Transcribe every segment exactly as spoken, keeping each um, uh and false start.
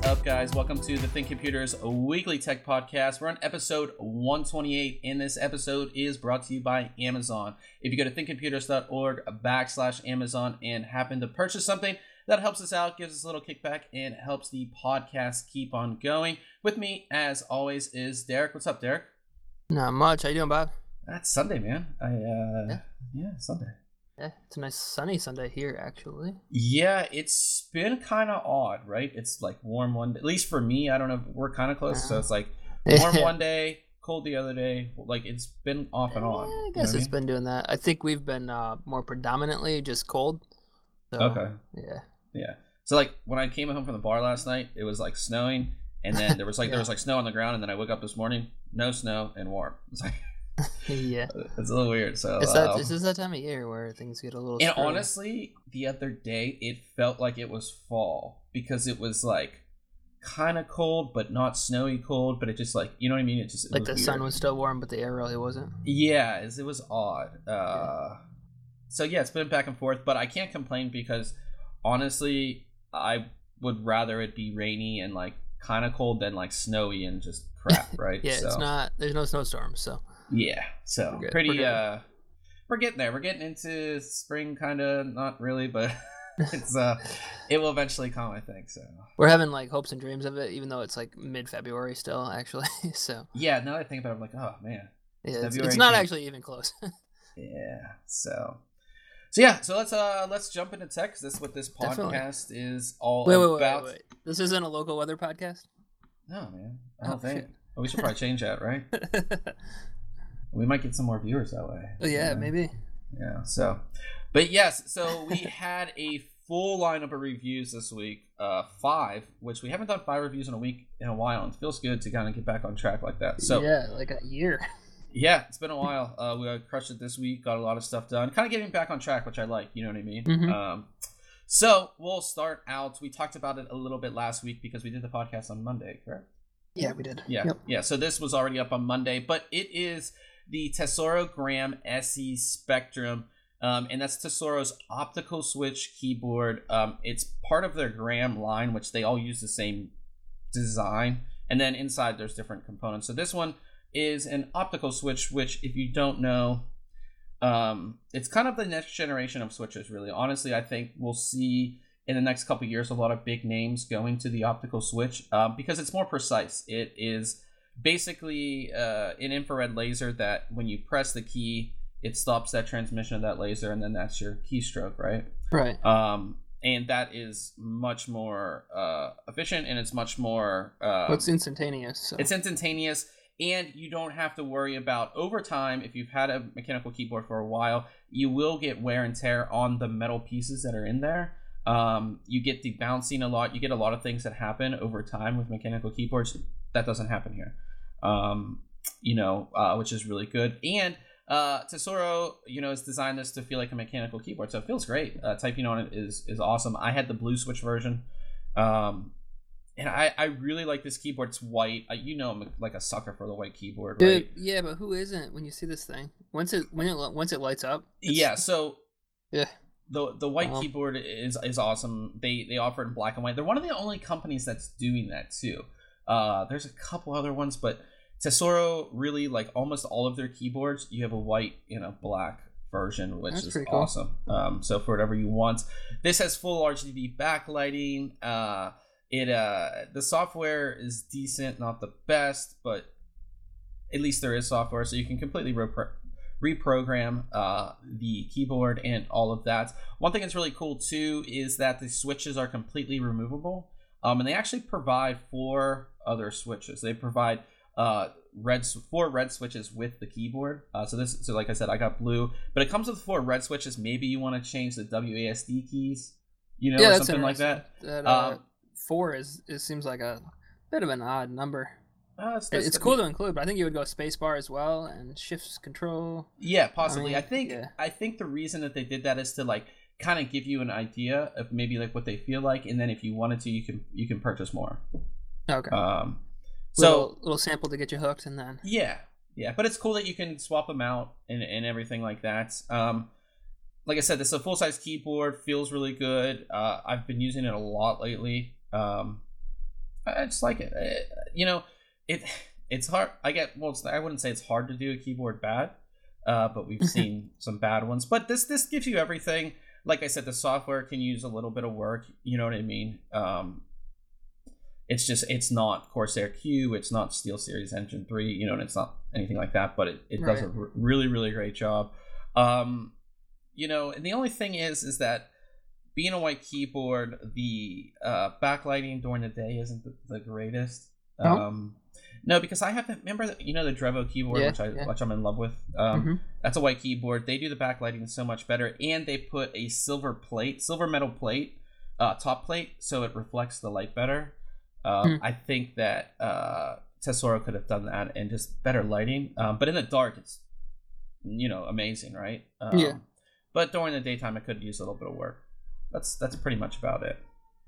up, guys? Welcome to the Think Computers Weekly Tech Podcast. We're on episode one twenty-eight, and this episode is brought to you by Amazon. If you go to thinkcomputers.org backslash Amazon and happen to purchase something, that helps us out, gives us a little kickback, and helps the podcast keep on going. With me, as always, is Derek. What's up, Derek? Not much. How you doing, Bob? That's Sunday, man. I uh, yeah, yeah Sunday. Yeah, it's a nice sunny Sunday here, actually. Yeah, it's been kind of odd, right? It's like warm one day, at least for me. I don't know. We're kind of close, uh, so it's like warm one day, cold the other day. Like it's been off and on. Yeah, I guess you know it's I mean? been doing that. I think we've been uh, more predominantly just cold. So, okay. Yeah. Yeah. So like when I came home from the bar last night, it was like snowing, and then there was like yeah. there was like snow on the ground, and then I woke up this morning, no snow and warm. It's like. Yeah, it's a little weird. So it's that, uh, this is that time of year where things get a little. And screwy. Honestly, the other day it felt like it was fall because it was like kind of cold, but not snowy cold. But it just like you know what I mean. It just it like was the weird. sun was still warm, but the air really wasn't. Yeah, it was odd. Uh, yeah. So yeah, it's been back and forth, but I can't complain because honestly, I would rather it be rainy and like kind of cold than like snowy and just crap, right? yeah, so. It's not. There's no snowstorms, so. Yeah, so we're pretty. we're uh, we're getting there. We're getting into spring, kind of. Not really, but it's uh, it will eventually come, I think. So we're having like hopes and dreams of it, even though it's like mid-February still, actually. So yeah, now that I think about it, I'm like, oh man, yeah, it's, it's not came. actually even close. yeah, so so yeah, so let's uh let's jump into tech because that's what this podcast Definitely. is all wait, wait, about. Wait, wait, wait. This isn't a local weather podcast. No, man, I don't oh, think. Shit. Well, we should probably change that, right? We might get some more viewers that way. Oh, yeah, yeah, maybe. Yeah, so. But yes, so we had a full lineup of reviews this week. Uh, five, which we haven't done five reviews in a week in a while. And it feels good to kind of get back on track like that. So yeah, like a year. Yeah, it's been a while. Uh, we crushed it this week, got a lot of stuff done. Kind of getting back on track, which I like, you know what I mean? Mm-hmm. Um, so we'll start out. We talked about it a little bit last week because we did the podcast on Monday, correct? Yeah, we did. Yeah, yep. yeah. So this was already up on Monday, but it is the Tesoro Gram S E Spectrum, um, and that's Tesoro's optical switch keyboard. Um, it's part of their Gram line, which they all use the same design, and then inside there's different components. So this one is an optical switch, which if you don't know, um, it's kind of the next generation of switches, really. Honestly, I think we'll see in the next couple of years a lot of big names going to the optical switch uh, because it's more precise. It is basically uh, an infrared laser that when you press the key, it stops that transmission of that laser, and then that's your keystroke, right? Right. Um, and that is much more uh, efficient, and it's much more... Uh, well, it's instantaneous. So. It's instantaneous, and you don't have to worry about, over time, if you've had a mechanical keyboard for a while, you will get wear and tear on the metal pieces that are in there. Um, you get the bouncing a lot. You get a lot of things that happen over time with mechanical keyboards. That doesn't happen here. Um, you know, uh, which is really good. And uh, Tesoro, you know, has designed this to feel like a mechanical keyboard, so it feels great. Uh, typing on it is is awesome. I had the blue switch version, um, and I, I really like this keyboard. It's white. I, you know, I'm like a sucker for the white keyboard, right? Dude, yeah, but who isn't when you see this thing? Once it when it once it lights up. Yeah. So. Yeah. The the white um, keyboard is is awesome. They they offer it in black and white. They're one of the only companies that's doing that too. Uh, there's a couple other ones, but Tesoro really, like almost all of their keyboards, you have a white and a black version, which That's is pretty cool. awesome. Um, so for whatever you want, this has full R G B backlighting. Uh, it uh the software is decent, not the best, but at least there is software, so you can completely repro- reprogram uh, the keyboard and all of that. One thing that's really cool too is that the switches are completely removable, um, and they actually provide four other switches. They provide uh, red four red switches with the keyboard. Uh, so this, so like I said, I got blue, but it comes with four red switches. Maybe you want to change the W A S D keys, you know, yeah, or that's something like that. That uh, Um, four is it seems like a bit of an odd number. Uh, it's, It's, it's cool to include, but I think you would go spacebar as well and shift control. Yeah, possibly. I, I mean, I think yeah. I think the reason that they did that is to like kind of give you an idea of maybe like what they feel like, and then if you wanted to, you can you can purchase more. Okay. Um, so little, little sample to get you hooked, and then yeah, yeah. But it's cool that you can swap them out and and everything like that. Um, like I said, this is a full size keyboard. Feels really good. Uh, I've been using it a lot lately. Um, I just like it. it you know, it it's hard. I get well. It's, I wouldn't say it's hard to do a keyboard bad, uh, but we've seen some bad ones. But this this gives you everything. Like I said, the software can use a little bit of work. You know what I mean? Um, it's just it's not Corsair Q. It's not SteelSeries Engine three. You know, and it's not anything like that. But it, it right. does a r- really really great job. Um, you know, and the only thing is is that being a white keyboard, the uh, backlighting during the day isn't the, the greatest. Oh. Um, no, because I have to remember that, you know, the Drevo keyboard, yeah, which I yeah. which I'm in love with. Um, mm-hmm. That's a white keyboard. They do the backlighting so much better, and they put a silver plate, silver metal plate, uh, top plate, so it reflects the light better. Um, mm. I think that uh, Tesoro could have done that and just better lighting. Um, but in the dark, it's you know amazing, right? Um, yeah. But during the daytime, I could use a little bit of work. That's that's pretty much about it.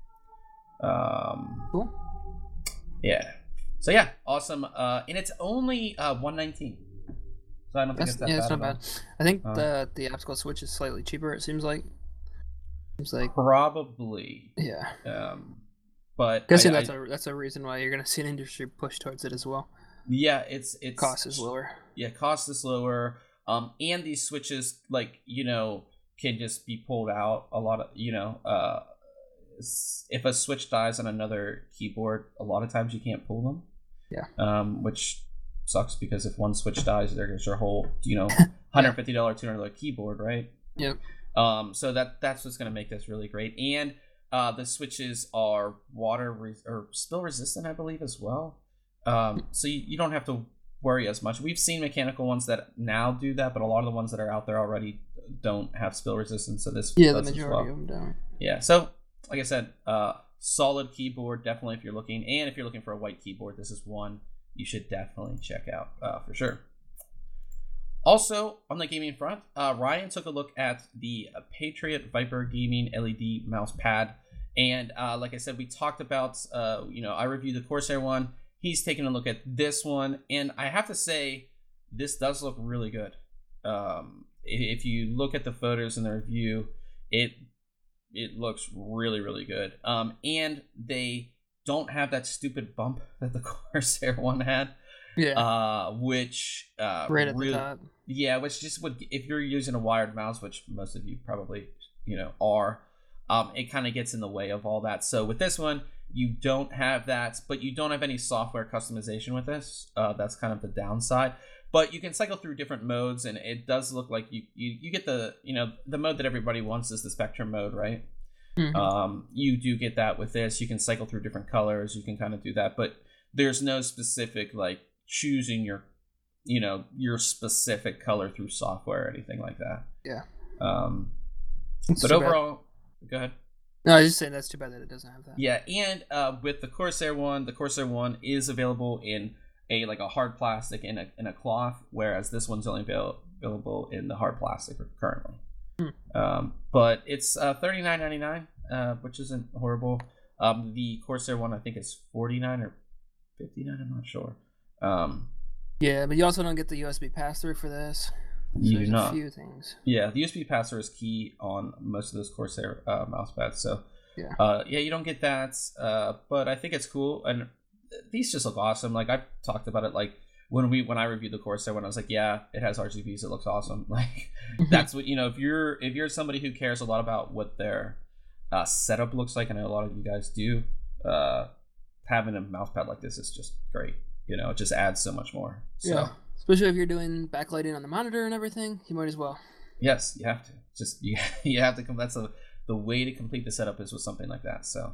Um, cool. Yeah. So yeah, awesome. Uh, and it's only uh one nineteen. So I don't think that's, it's that yeah, bad. it's not bad. I think uh, the the Abscol Switch is slightly cheaper. It seems like. Seems like probably. Yeah. Um, but guessing I, that's I, a that's a reason why you're gonna see an industry push towards it as well. Yeah, it's it's cost is lower. Yeah, cost is lower. Um, and these switches, like you know. Can just be pulled out a lot of you know uh if a switch dies on another keyboard, a lot of times you can't pull them, yeah um which sucks because if one switch dies, there's your whole you know one hundred fifty dollars two hundred dollars keyboard, right? Yeah. Um so that that's what's going to make this really great. And uh the switches are water re- or spill resistant, I believe, as well. Um so you, you don't have to worry as much. We've seen mechanical ones that now do that, but a lot of the ones that are out there already don't have spill resistance, so this yeah the majority well. of them don't. Yeah, so like I said, uh solid keyboard definitely if you're looking, and if you're looking for a white keyboard, this is one you should definitely check out uh for sure. Also on the gaming front, uh Ryan took a look at the uh, Patriot Viper Gaming L E D mouse pad, and uh like I said, we talked about uh you know I reviewed the Corsair one. He's taking a look at this one, and I have to say this does look really good. Um if you look at the photos in the review, it it looks really really good. Um and they don't have that stupid bump that the Corsair one had. Yeah. Uh which uh right at really, the top. Yeah, which just would, if you're using a wired mouse, which most of you probably you know are, um it kind of gets in the way of all that. So with this one, you don't have that, but you don't have any software customization with this. Uh that's kind of the downside. But you can cycle through different modes, and it does look like you, you, you get the, you know, the mode that everybody wants is the Spectrum mode, right? Mm-hmm. Um, you do get that with this. You can cycle through different colors. You can kind of do that. But there's no specific, like, choosing your, you know, your specific color through software or anything like that. Yeah. Um, but overall, bad. Go ahead. No, I was just saying that's too bad that it doesn't have that. Yeah, and uh, with the Corsair one, the Corsair one is available in a like a hard plastic and a, and a cloth, whereas this one's only avail- available in the hard plastic currently. Hmm. Um, but it's uh, thirty-nine ninety-nine, uh, which isn't horrible. Um, the Corsair one, I think, is forty-nine or fifty-nine. I'm not sure. Um, yeah, but you also don't get the U S B pass-through for this. So you do not. A few things. Yeah, the U S B pass-through is key on most of those Corsair uh, mouse pads. So yeah, uh, yeah, you don't get that. Uh, but I think it's cool, and these just look awesome. Like I've talked about it, like when we when I reviewed the Corsair, when I was like, yeah, it has R G Bs, it looks awesome. Like that's what you know. If you're if you're somebody who cares a lot about what their uh, setup looks like, and I know a lot of you guys do, uh, having a mouse pad like this is just great. You know, it just adds so much more. So, yeah, especially if you're doing backlighting on the monitor and everything, you might as well. Yes, you have to. Just you you have to. That's the the way to complete the setup is with something like that. So,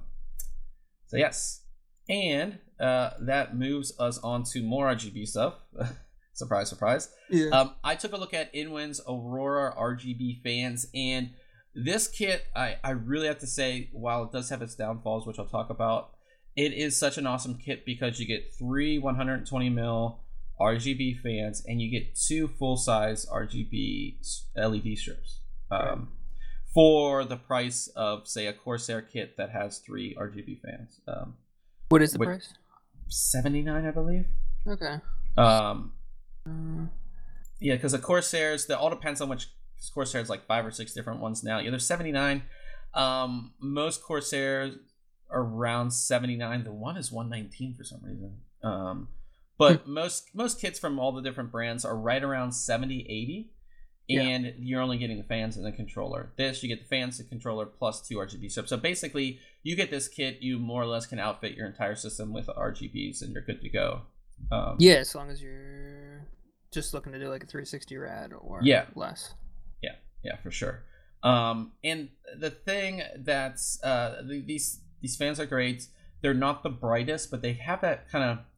so yes. And uh, that moves us on to more R G B stuff. Surprise, surprise. Yeah. Um, I took a look at Inwin's Aurora R G B fans, and this kit, I, I really have to say, while it does have its downfalls, which I'll talk about, it is such an awesome kit because you get three one hundred twenty mil R G B fans, and you get two full-size R G B L E D strips um, right. for the price of, say, a Corsair kit that has three R G B fans. Um, What is the With price? seventy-nine, I believe. Okay. Um. Uh, yeah, because the Corsairs, that all depends on which Corsairs, like five or six different ones now. Yeah, there's seventy-nine. Um, most Corsairs around seventy-nine. The one is one nineteen for some reason. Um, but most most kits from all the different brands are right around seventy, eighty. And yeah. you're only getting the fans and the controller. This, you get the fans, the controller, plus two R G B strips. So basically, you get this kit, you more or less can outfit your entire system with R G Bs, and you're good to go. Um, yeah, as long as you're just looking to do like a three sixty rad or yeah. less. Yeah, yeah, for sure. Um, and the thing that's uh, these these fans are great. They're not the brightest, but they have that kind of.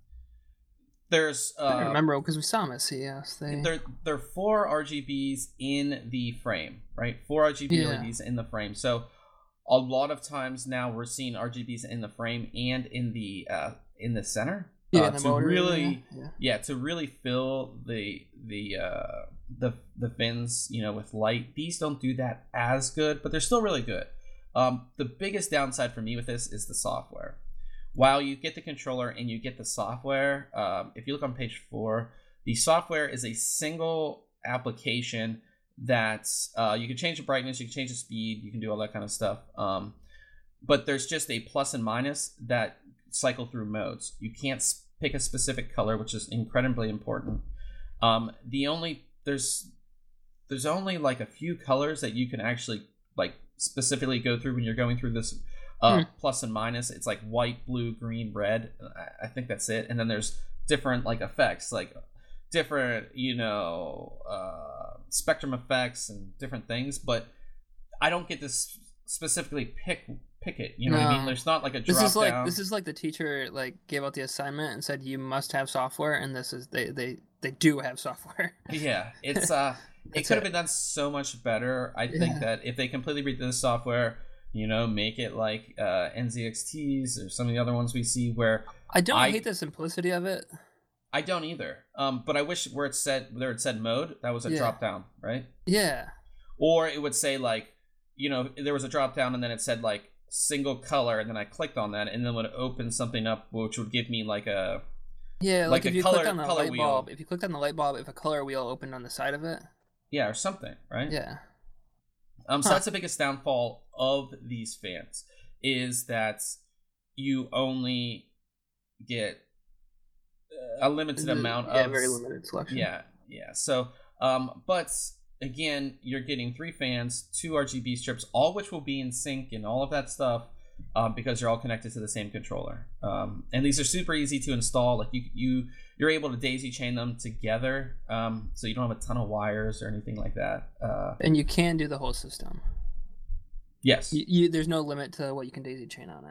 There's uh, I remember because we saw them at C E S. They they're they're four R G Bs in the frame, right? Four R G B yeah. L E Ds in the frame. So a lot of times now we're seeing R G Bs in the frame and in the uh, in the center. Yeah, uh, the to motor, really yeah. yeah to really fill the the uh, the the fins, you know, with light. These don't do that as good, but they're still really good. Um, the biggest downside for me with this is the software. While you get the controller and you get the software, um, if you look on page four, the software is a single application that uh, you can change the brightness, you can change the speed, you can do all that kind of stuff. Um, but there's just a plus and minus that cycle through modes. You can't pick a specific color, which is incredibly important. Um, the only there's there's only like a few colors that you can actually like specifically go through when you're going through this. Uh, hmm. Plus and minus, it's like white, blue, green, red. I, I think that's it. And then there's different like effects, like different, you know, uh, spectrum effects and different things. But I don't get to specifically pick pick it. You know no. what I mean? There's not like a drop this is like down. This is like the teacher like gave out the assignment and said you must have software, and this is they they they do have software. Yeah, it's uh, it could have been done so much better. I think yeah. that if they completely redid the software. You know, make it like uh, N Z X Ts or some of the other ones we see where I don't I, hate the simplicity of it. I don't either. Um, but I wish where it said where it said mode, that was a yeah. drop down, right? Yeah. Or it would say like, you know, there was a drop down and then it said like single color, and then I clicked on that and then it would open something up which would give me like a yeah, like, like if a you color, clicked on the color light wheel. bulb, if you clicked on the light bulb, if a color wheel opened on the side of it. Yeah, or something, right? Yeah. Um, so huh. that's the biggest downfall of these fans is that you only get a limited the, amount yeah, of very limited selection. Yeah, yeah. So, um, but again, you're getting three fans, two R G B strips, all which will be in sync and all of that stuff, um, because you're all connected to the same controller. Um, and these are super easy to install. Like you, you, you're able to daisy chain them together, um, so you don't have a ton of wires or anything like that. Uh, and you can do the whole system. Yes. You, you, there's no limit to what you can daisy chain on it.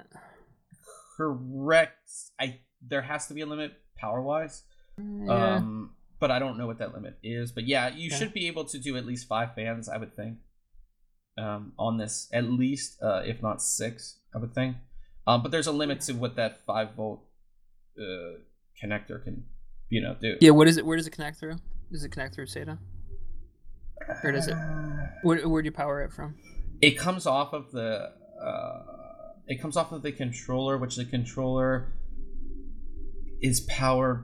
Correct. I there has to be a limit power wise. Yeah. Um, but I don't know what that limit is. But yeah, you yeah. should be able to do at least five fans, I would think. Um, on this, at least, uh, if not six, I would think. Um, but there's a limit to what that five volt uh, connector can, you know, do. Yeah. What is it? Where does it connect through? Does it connect through SATA? Or does it? Where Where do you power it from? It comes off of the. Uh, it comes off of the controller, which the controller is powered.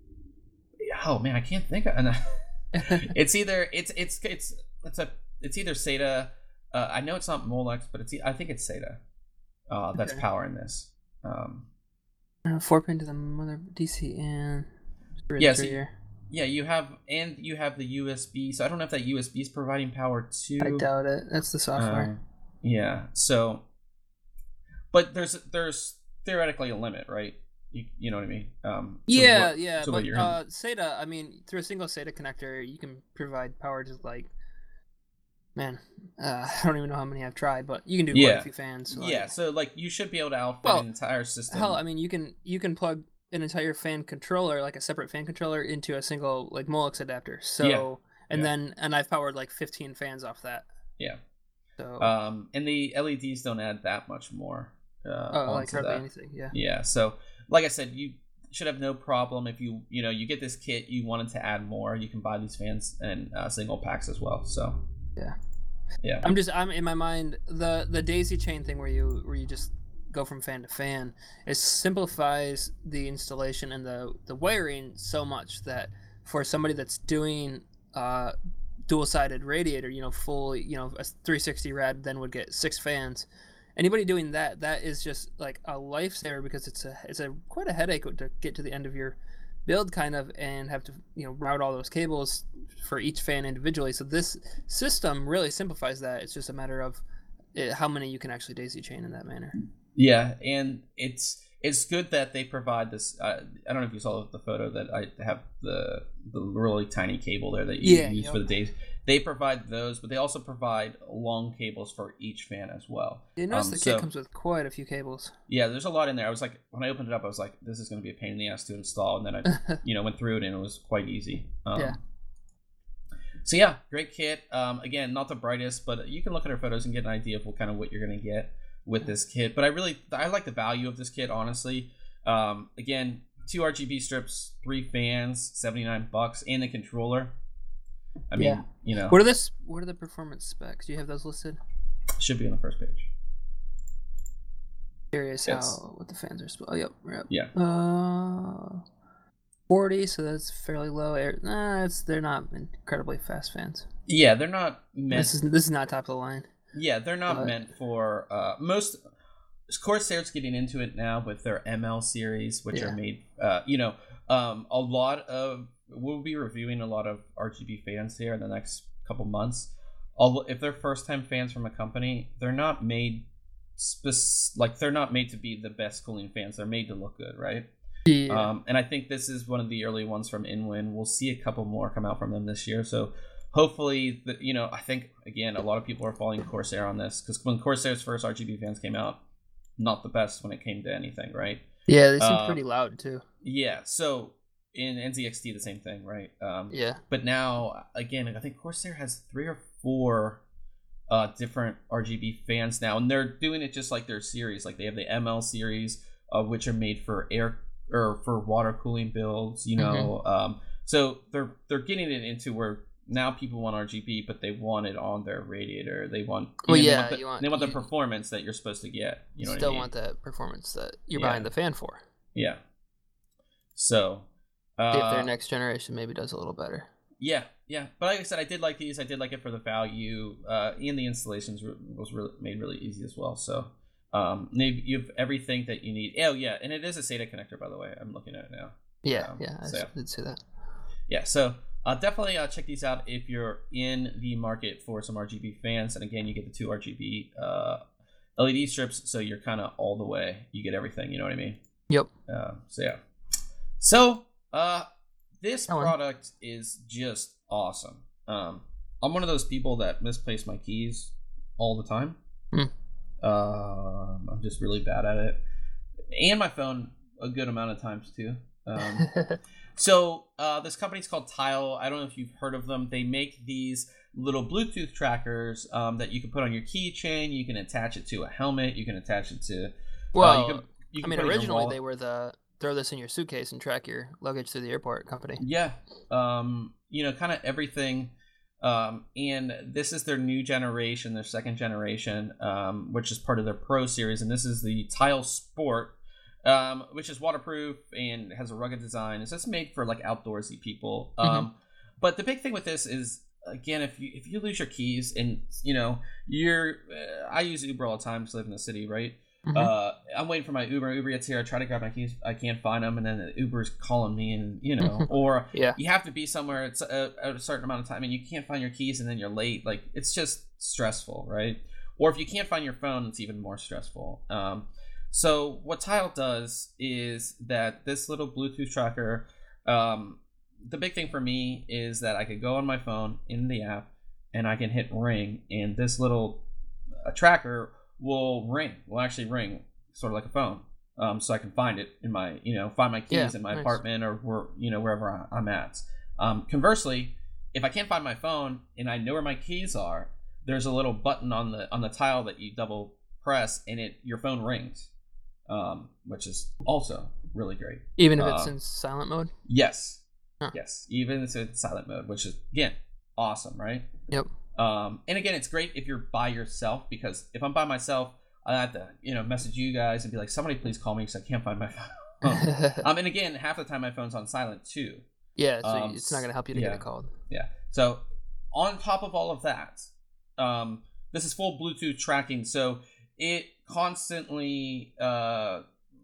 Oh man, I can't think of. It's either it's it's it's it's a it's either SATA. Uh, I know it's not Molex, but it's I think it's SATA. Uh, that's okay. powering this. Um, uh, four pin to the mother D C and yeah, so you, yeah, you have and you have the U S B. So I don't know if that U S B is providing power too. I doubt it. That's the software. Uh, yeah. So, but there's there's theoretically a limit, right? You, you know what I mean? Um, yeah, what, yeah. But uh, SATA, I mean, through a single SATA connector, you can provide power to like. Man, uh, I don't even know how many I've tried, but you can do quite yeah. a few fans. So like, yeah, so like you should be able to outfit well, an entire system. Hell, I mean, you can you can plug an entire fan controller, like a separate fan controller, into a single like Molex adapter. So yeah. and yeah. then and I've powered like fifteen fans off that. Yeah. So um, and the L E Ds don't add that much more. Uh, oh, like hardly that. anything. Yeah. Yeah. So like I said, you should have no problem if you you know you get this kit, you wanted to add more, you can buy these fans in uh, single packs as well. So yeah. Yeah. I'm just I'm in my mind the the daisy chain thing where you where you just go from fan to fan, it simplifies the installation and the the wiring so much that for somebody that's doing uh dual-sided radiator, you know, full, you know, a three sixty rad then would get six fans, anybody doing that, that is just like a lifesaver because it's a it's a quite a headache to get to the end of your build kind of and have to you know route all those cables for each fan individually. So this system really simplifies that. It's just a matter of it, how many you can actually daisy chain in that manner. Yeah, and it's it's good that they provide this. Uh, I don't know if you saw the photo that I have the the really tiny cable there that you Yeah, use yep. for the daisy. They provide those, but they also provide long cables for each fan as well. You notice Um, the kit so- comes with quite a few cables. Yeah, there's a lot in there. I was like, when I opened it up, I was like, this is going to be a pain in the ass to install. And then I, you know, went through it and it was quite easy. Um, Yeah. So yeah, great kit. Um, again, not the brightest, but you can look at our photos and get an idea of what kind of what you're going to get with this kit. But I really, I like the value of this kit, honestly. Um, again, two R G B strips, three fans, seventy-nine bucks, and the controller. I mean, Yeah. you know, What are this? What are the performance specs? Do you have those listed? should be on the first page. Curious Yes. how what the fans are. Sp- oh, yep, yep. Yeah. Uh, forty. So that's fairly low. Air. Nah, it's they're not incredibly fast fans. Yeah, they're not meant. This is this is not top of the line. Yeah, they're not But- meant for uh, most. Corsair's getting into it now with their M L series, which Yeah. are made. Uh, you know, um, a lot of we'll be reviewing a lot of R G B fans here in the next couple months. Although, if they're first-time fans from a company, they're not made spec- like they're not made to be the best cooling fans. They're made to look good, right? Yeah. Um, and I think this is one of the early ones from Inwin. We'll see a couple more come out from them this year. So hopefully, the, you know, I think, again, a lot of people are following Corsair on this because when Corsair's first R G B fans came out, not the best when it came to anything, right? yeah, they seem uh, pretty loud too. Yeah. So in N Z X T, the same thing, right? Um, Yeah. But now, again, I think Corsair has three or four uh, different R G B fans now, and they're doing it just like their series. Like they have the M L series, uh, which are made for air or for water cooling builds. You know, um, so they're they're getting it into where now people want R G B, but they want it on their radiator. They want Well, you know, yeah, they want the, you want- they want the you- performance that you're supposed to get. You know, what Still I mean? want that performance that you're Yeah. buying the fan for. Yeah. So. Uh, See if their next generation maybe does a little better. Yeah, yeah, but like I said, I did like these. I did like it for the value, uh, and the installations re- was really made really easy as well. So, um, maybe you have everything that you need. Oh yeah, and it is a SATA connector, by the way. I'm looking at it now. Yeah, Um, yeah, I so, yeah. did see that. Yeah, so uh, definitely uh, check these out if you're in the market for some R G B fans. And again, you get the two R G B uh, L E D strips, so you're kind of all the way. You get everything. You know what I mean? Yep. Uh, so yeah. So uh, this Go on. product is just awesome. Um, I'm one of those people that misplace my keys all the time. Hmm. Um, I'm just really bad at it, and my phone a good amount of times too. Um, so uh, this company's called Tile. I don't know if you've heard of them. They make these little Bluetooth trackers um, that you can put on your keychain. You can attach it to a helmet. You can attach it to. well, uh, you can, you I can mean, put it in your originally wallet. they were the throw this in your suitcase and track your luggage through the airport company. Yeah, um, you know, kind of everything. Um, and this is their new generation, their second generation, um, which is part of their Pro series. And this is the Tile Sport, um, which is waterproof and has a rugged design. It's just made for like outdoorsy people. Um, Mhm. But the big thing with this is, again, if you if you lose your keys and you know you're, uh, I use Uber all the time to live in the city, right? Mhm. Uh, I'm waiting for my Uber. Uber gets here. I try to grab my keys. I can't find them, and then the Uber's calling me, and you know, or Yeah. you have to be somewhere at a, at a certain amount of time, and you can't find your keys, and then you're late. Like it's just stressful, right? Or if you can't find your phone, it's even more stressful. Um, so what Tile does is that this little Bluetooth tracker. Um, the big thing for me is that I could go on my phone in the app, and I can hit ring, and this little uh, tracker will ring will actually ring sort of like a phone, um so I can find it in my you know find my keys Yeah, in my nice. apartment or where you know wherever I, I'm at. Um conversely, if I can't find my phone and I know where my keys are, there's a little button on the on the Tile that you double press and it your phone rings, um which is also really great. Even if it's uh, in silent mode. Yes. Huh. Yes, even if it's in silent mode, which is again awesome, right? Yep. Um, and again, it's great if you're by yourself, because if I'm by myself, I have to, you know, message you guys and be like, somebody please call me because I can't find my phone. um, and again, half the time my phone's on silent too. yeah, so um, it's not going to help you to yeah. get it called. Yeah. So on top of all of that, um, this is full Bluetooth tracking. So it constantly, uh,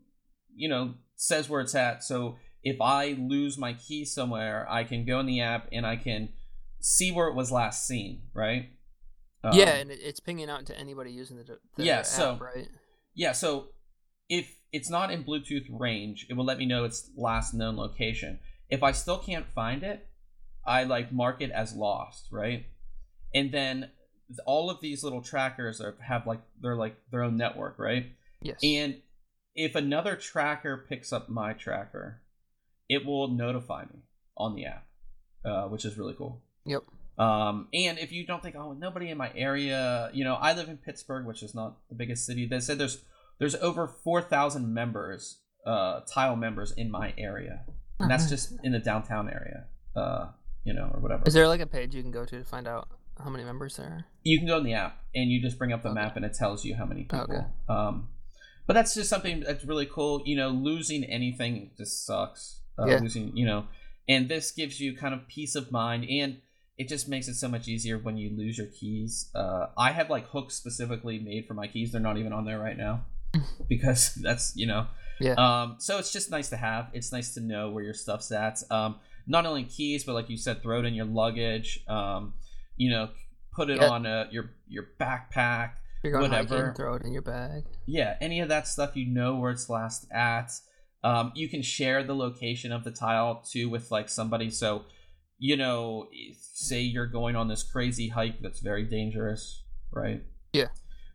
you know, says where it's at. So if I lose my key somewhere, I can go in the app and I can see where it was last seen, right? Um, yeah, and it, it's pinging out to anybody using the, the yeah, app, so, right? Yeah, so if it's not in Bluetooth range, it will let me know its last known location. If I still can't find it, I like mark it as lost, right? And then all of these little trackers are, have like they're like their own network, right? Yes. And if another tracker picks up my tracker, it will notify me on the app, uh, which is really cool. Yep. Um, and if you don't think, oh, nobody in my area, you know, I live in Pittsburgh, which is not the biggest city. They said there's there's over four thousand members, uh, Tile members in my area, and that's just in the downtown area, uh, you know, or whatever. Is there like a page you can go to to find out how many members there are? You can go in the app and you just bring up the Okay. map and it tells you how many people. Okay. Um, but that's just something that's really cool. You know, losing anything just sucks. Uh, Yeah. Losing, you know, and this gives you kind of peace of mind, and it just makes it so much easier when you lose your keys. Uh, I have like hooks specifically made for my keys. They're not even on there right now because that's, you know, Yeah. um, so it's just nice to have. It's nice to know where your stuff's at. Um, not only keys, but like you said, throw it in your luggage. Um, you know, put it Yeah. on uh your your backpack. You're going whatever. hiking, throw it in your bag. Yeah, any of that stuff, you know where it's last at. Um, you can share the location of the tile too with like somebody. So, you know, say you're going on this crazy hike that's very dangerous, right? Yeah.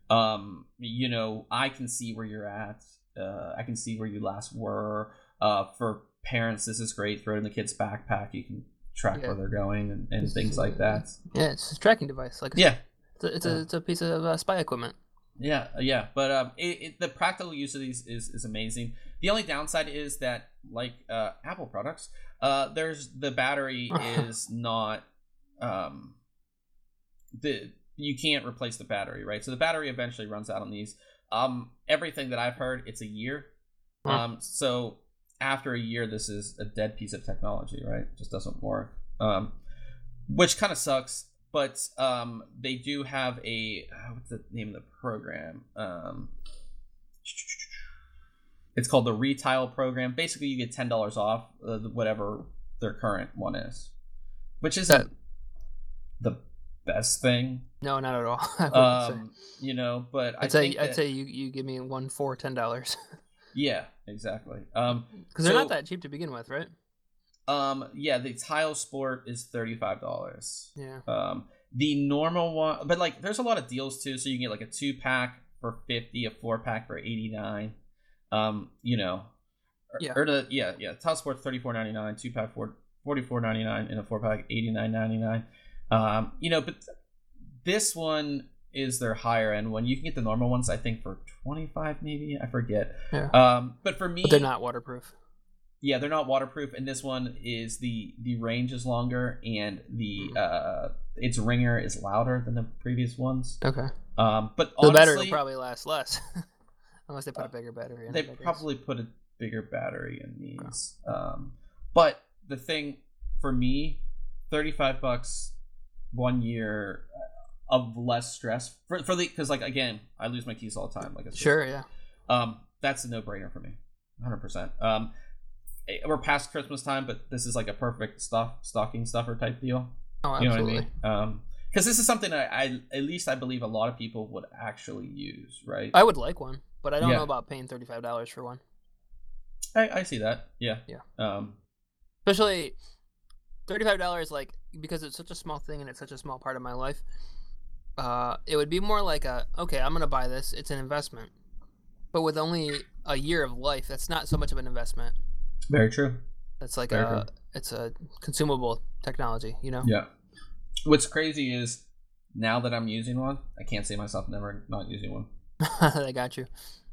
Um, you know, I can see where you're at. Uh, I can see where you last were. Uh, for parents, this is great. Throw it in the kid's backpack. You can track Yeah. where they're going and, and This things is, like uh, that. Yeah, it's a tracking device. Like I Yeah. said, it's a, it's a, it's a piece of uh, spy equipment. Yeah, yeah, but um, it, it, the practical use of these is, is amazing. The only downside is that, like uh, Apple products, uh, there's the battery is not um, the you can't replace the battery, right? So the battery eventually runs out on these. Um, everything that I've heard, it's a year. Huh. Um, so after a year, this is a dead piece of technology, right? It just doesn't work, um, which kind of sucks. But um, they do have a uh, what's the name of the program? Um, it's called the Retile program. Basically, you get ten dollars off uh, whatever their current one is, which isn't That- the best thing, No, not at all. I wouldn't um, you know. But say. I I'd say think I'd that- say you, you give me one for ten dollars yeah, exactly. Um, because they're So- not that cheap to begin with, right? um, yeah, the Tile Sport is thirty-five dollars. Yeah. Um, the normal one, but like there's a lot of deals too. So you can get like a two pack for fifty, a four pack for eighty-nine. Um, you know, or, Yeah. or the yeah yeah Tile Sport thirty-four ninety-nine, two pack for forty-four ninety-nine, and a four pack eighty-nine ninety-nine. Um, you know, but this one is their higher end one. You can get the normal ones, I think, for twenty-five maybe. I forget. Yeah. Um, but for me, But they're not waterproof. yeah, they're not waterproof, and this one is the the range is longer, and the uh its ringer is louder than the previous ones. Okay. Um, but The battery honestly, will probably last less, unless they put a bigger battery in. they it, I guess. probably put a bigger battery in these. Um, but the thing for me, thirty-five bucks, one year of less stress for for the because like again, I lose my keys all the time. Like it's just- Sure. Yeah. um, that's a no brainer for me, one hundred percent. Um. We're past Christmas time, but this is like a perfect stuff stocking stuffer type deal. Oh, You know absolutely. what I mean? Um, because this is something I, I, at least I believe a lot of people would actually use, right? I would like one, but I don't Yeah. know about paying thirty-five dollars for one. I, I see that. Yeah. Yeah. Um, Especially thirty-five dollars, like because it's such a small thing and it's such a small part of my life. Uh, it would be more like a okay, I'm gonna buy this. It's an investment, but with only a year of life, that's not so much of an investment. very true. It's like Very a true. it's a consumable technology, you know. Yeah. What's crazy is now that I'm using one, I can't say myself never not using one. I got you.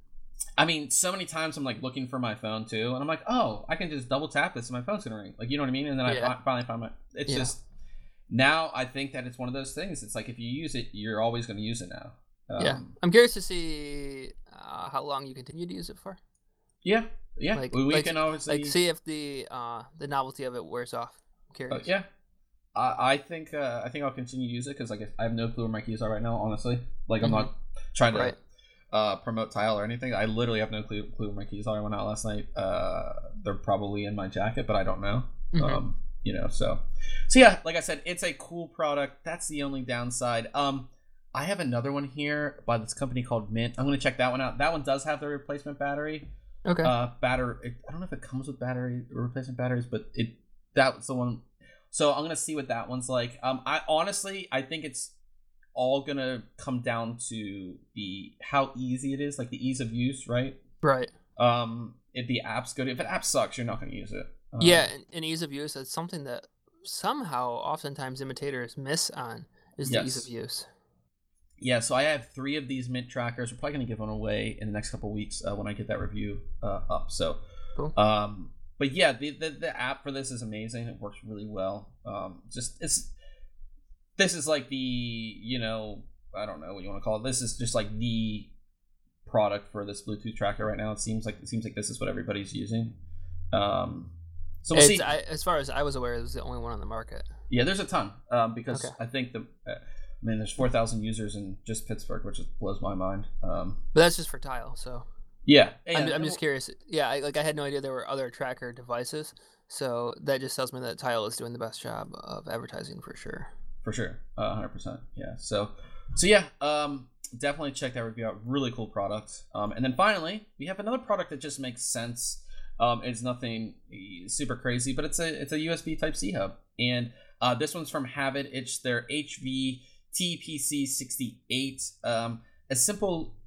I mean, so many times I'm like looking for my phone too, and I'm like, oh, I can just double tap this and my phone's gonna ring. Like, you know what I mean? And then I Yeah. fi- finally find my. It's Yeah. just now I think that it's one of those things. It's like if you use it, you're always gonna use it now. Um, Yeah, I'm curious to see uh, how long you continue to use it for. Yeah. Yeah. Like, we we like, can always like see if the uh, the novelty of it wears off. I'm Uh, curious. yeah, I, I think uh, I think I'll continue to use it because like I have no clue where my keys are right now. Honestly, like I'm Mhm. not trying to Right. uh, promote Tile or anything. I literally have no clue, clue where my keys are. I went out last night. Uh, they're probably in my jacket, but I don't know. Mm-hmm. Um, you know, so so yeah, like I said, it's a cool product. That's the only downside. Um, I have another one here by this company called Mint. I'm going to check that one out. That one does have the replacement battery. Okay. Uh, battery. I don't know if it comes with battery replacement batteries, but it that's the one. So I'm gonna see what that one's like. Um, I honestly, I think it's all gonna come down to the how easy it is, like the ease of use, right? Right. Um, if the app's good, if an app sucks, you're not gonna use it. Um, yeah, and, and ease of use is something that somehow, oftentimes, imitators miss on is the yes. ease of use. Yeah, so I have three of these Mint trackers. We're probably gonna give one away in the next couple of weeks uh, when I get that review uh, up. So, cool. um. But yeah, the, the the app for this is amazing. It works really well. Um, just it's this is like the you know I don't know what you want to call it. This is just like the product for this Bluetooth tracker right now. It seems like it seems like this is what everybody's using. Um, so we'll it's, see. I, as far as I was aware, it was the only one on the market. Yeah, there's a ton um, because okay. I think the uh, I mean there's four thousand users in just Pittsburgh, which just blows my mind. Um, but that's just for Tile, so. Yeah, I'm, I'm just curious. Yeah, I, like I had no idea there were other tracker devices, so that just tells me that Tile is doing the best job of advertising for sure. For sure, uh, one hundred percent. Yeah. So, so yeah, um, definitely check that review out. Really cool product. Um, and then finally, we have another product that just makes sense. Um, it's nothing super crazy, but it's a it's a U S B Type C hub, and uh, this one's from Havit. It's their H V T P C sixty-eight. Um, a simple.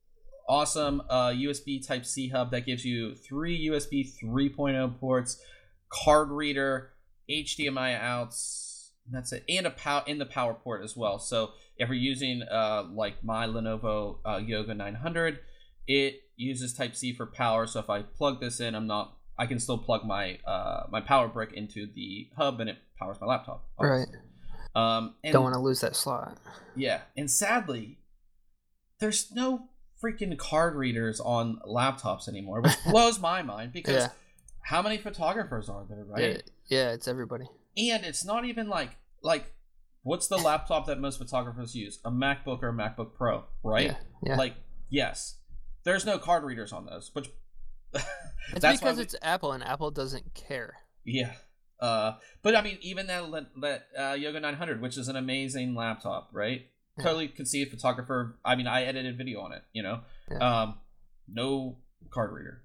Awesome uh, U S B Type C hub that gives you three U S B three point oh ports, card reader, H D M I outs. That's it, and a power in the power port as well. So if you're using uh, like my Lenovo uh, Yoga nine hundred, it uses Type C for power. So if I plug this in, I'm not. I can still plug my uh, my power brick into the hub, and it powers my laptop. Obviously. Right. Um, and, Don't want to lose that slot. Yeah, and sadly, there's no freaking card readers on laptops anymore, which blows my mind because yeah. how many photographers are there, right? Yeah, yeah, it's everybody. And it's not even like like what's the laptop that most photographers use? A MacBook or a MacBook Pro, right? Yeah. yeah. Like yes, there's no card readers on those, which it's that's because we, it's Apple and Apple doesn't care. Yeah. Uh, but I mean, even that that uh, Yoga nine hundred, which is an amazing laptop, right? Totally could see a photographer. I mean, I edited video on it, you know. Yeah. Um, no card reader.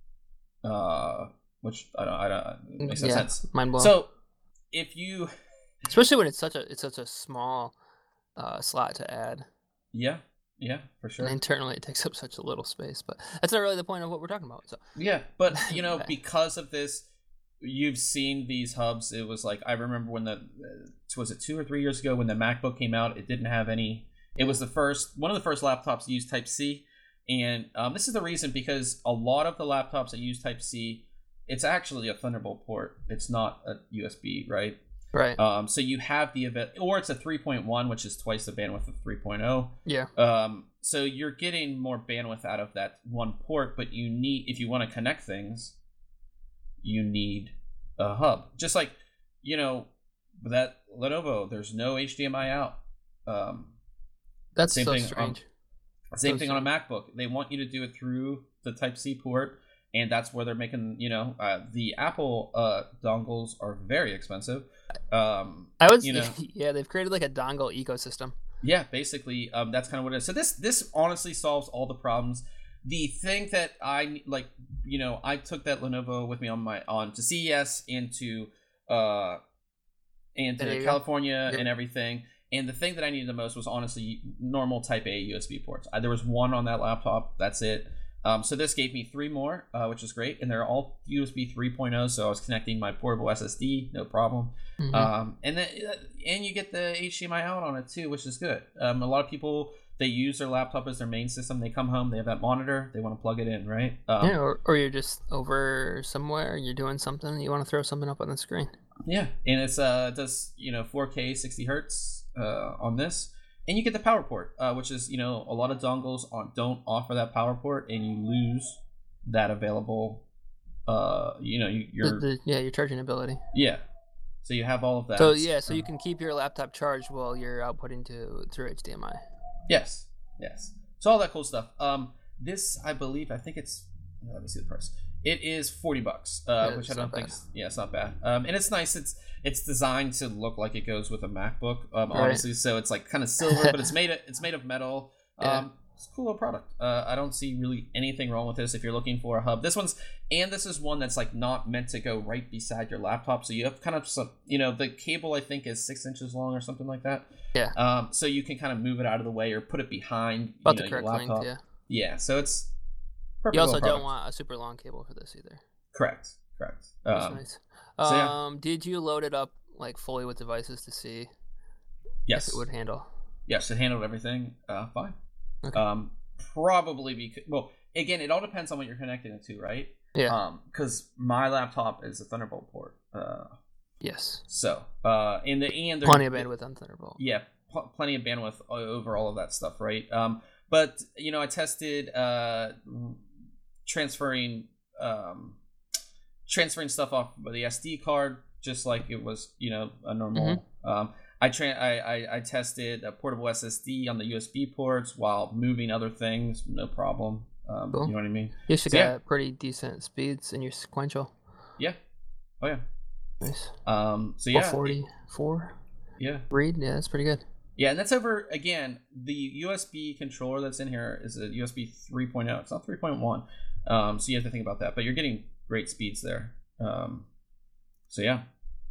Uh, which I don't. I don't. It makes no yeah, sense. Mind blowing. So, if you, especially when it's such a it's such a small uh, slot to add. Yeah. Yeah, for sure. And internally, it takes up such a little space, but that's not really the point of what we're talking about. So. Yeah, but you know, because of this. You've seen these hubs. It was like I remember when the uh, was it two or three years ago when the MacBook came out. It didn't have any. It was the first one of the first laptops to use Type C, and um, this is the reason because a lot of the laptops that use Type C, it's actually a Thunderbolt port. It's not a U S B, right? Right. Um, so you have the event, or it's a three point one, which is twice the bandwidth of three point oh. Yeah. Um, so you're getting more bandwidth out of that one port, but you need if you want to connect things. You need a hub. Just like, you know, that Lenovo, there's no H D M I out. Um, That's same so thing strange. On, same so thing strange. on a MacBook. They want you to do it through the Type C port, and that's where they're making, you know, uh, the Apple uh, dongles are very expensive. Um, I would, you know, yeah, they've created like a dongle ecosystem. Yeah, basically, um, that's kind of what it is. So this, this honestly solves all the problems. The thing that I like, you know, I took that Lenovo with me on my on to C E S and to uh and to California yep. and everything. And the thing that I needed the most was honestly normal Type A U S B ports. I, there was one on that laptop. That's it. Um, so this gave me three more, uh, which is great, and they're all U S B three point oh. So I was connecting my portable S S D, no problem. Mm-hmm. Um, and then and you get the H D M I out on it too, which is good. Um, a lot of people. They use their laptop as their main system. They come home, they have that monitor, they want to plug it in, right? Um, yeah, or, or you're just over somewhere, you're doing something, you want to throw something up on the screen. Yeah, and it's uh it does you know four K sixty hertz uh, on this, and you get the power port, uh, which is you know a lot of dongles on, don't offer that power port, and you lose that available. Uh, you know you, you're the, the, yeah your charging ability. Yeah, so you have all of that. So yeah, so you can keep your laptop charged while you're outputting to through H D M I. Yes, yes. So all that cool stuff. Um, this I believe I think it's let me see the price. It is forty bucks, uh, Yeah, which I it's don't not think. bad. Is, yeah, it's not bad. Um, and it's nice. It's it's designed to look like it goes with a MacBook, um, Right. obviously. So it's like kind of silver, but it's made of, it's made of metal. Yeah. Um, it's a cool little product. Uh, I don't see really anything wrong with this if you're looking for a hub. This one's and this is one that's like not meant to go right beside your laptop, so you have kind of some, you know, the cable I think is six inches long or something like that. Yeah. Um, so you can kind of move it out of the way or put it behind About you the know, your correct laptop. length, yeah. yeah. So it's perfect. You also little don't product. want a super long cable for this either. Correct. Correct. That's Um, nice. so yeah. Um, did you load it up like fully with devices to see Yes. if it would handle? Yes, it handled everything uh, fine. Okay. Um, probably because well, again, it all depends on what you're connecting it to, right? Yeah. Um, because my laptop is a Thunderbolt port. Uh, yes. so uh, in the and Plenty of bandwidth on Thunderbolt. Yeah, pl- plenty of bandwidth over all of that stuff, right? Um, but you know, I tested uh, transferring um, transferring stuff off of the S D card, just like it was, you know, a normal. Mm-hmm. Um, I, tra- I, I I tested a portable S S D on the U S B ports while moving other things, no problem. Um, Cool. You know what I mean? You should So, got yeah. pretty decent speeds in your sequential. Yeah. Oh yeah. Nice. Um. So four yeah. forty-four Yeah. read. Yeah, that's pretty good. Yeah, and that's over again. The U S B controller that's in here is a U S B three point oh. It's not three point one. Um. So you have to think about that, but you're getting great speeds there. Um. So yeah.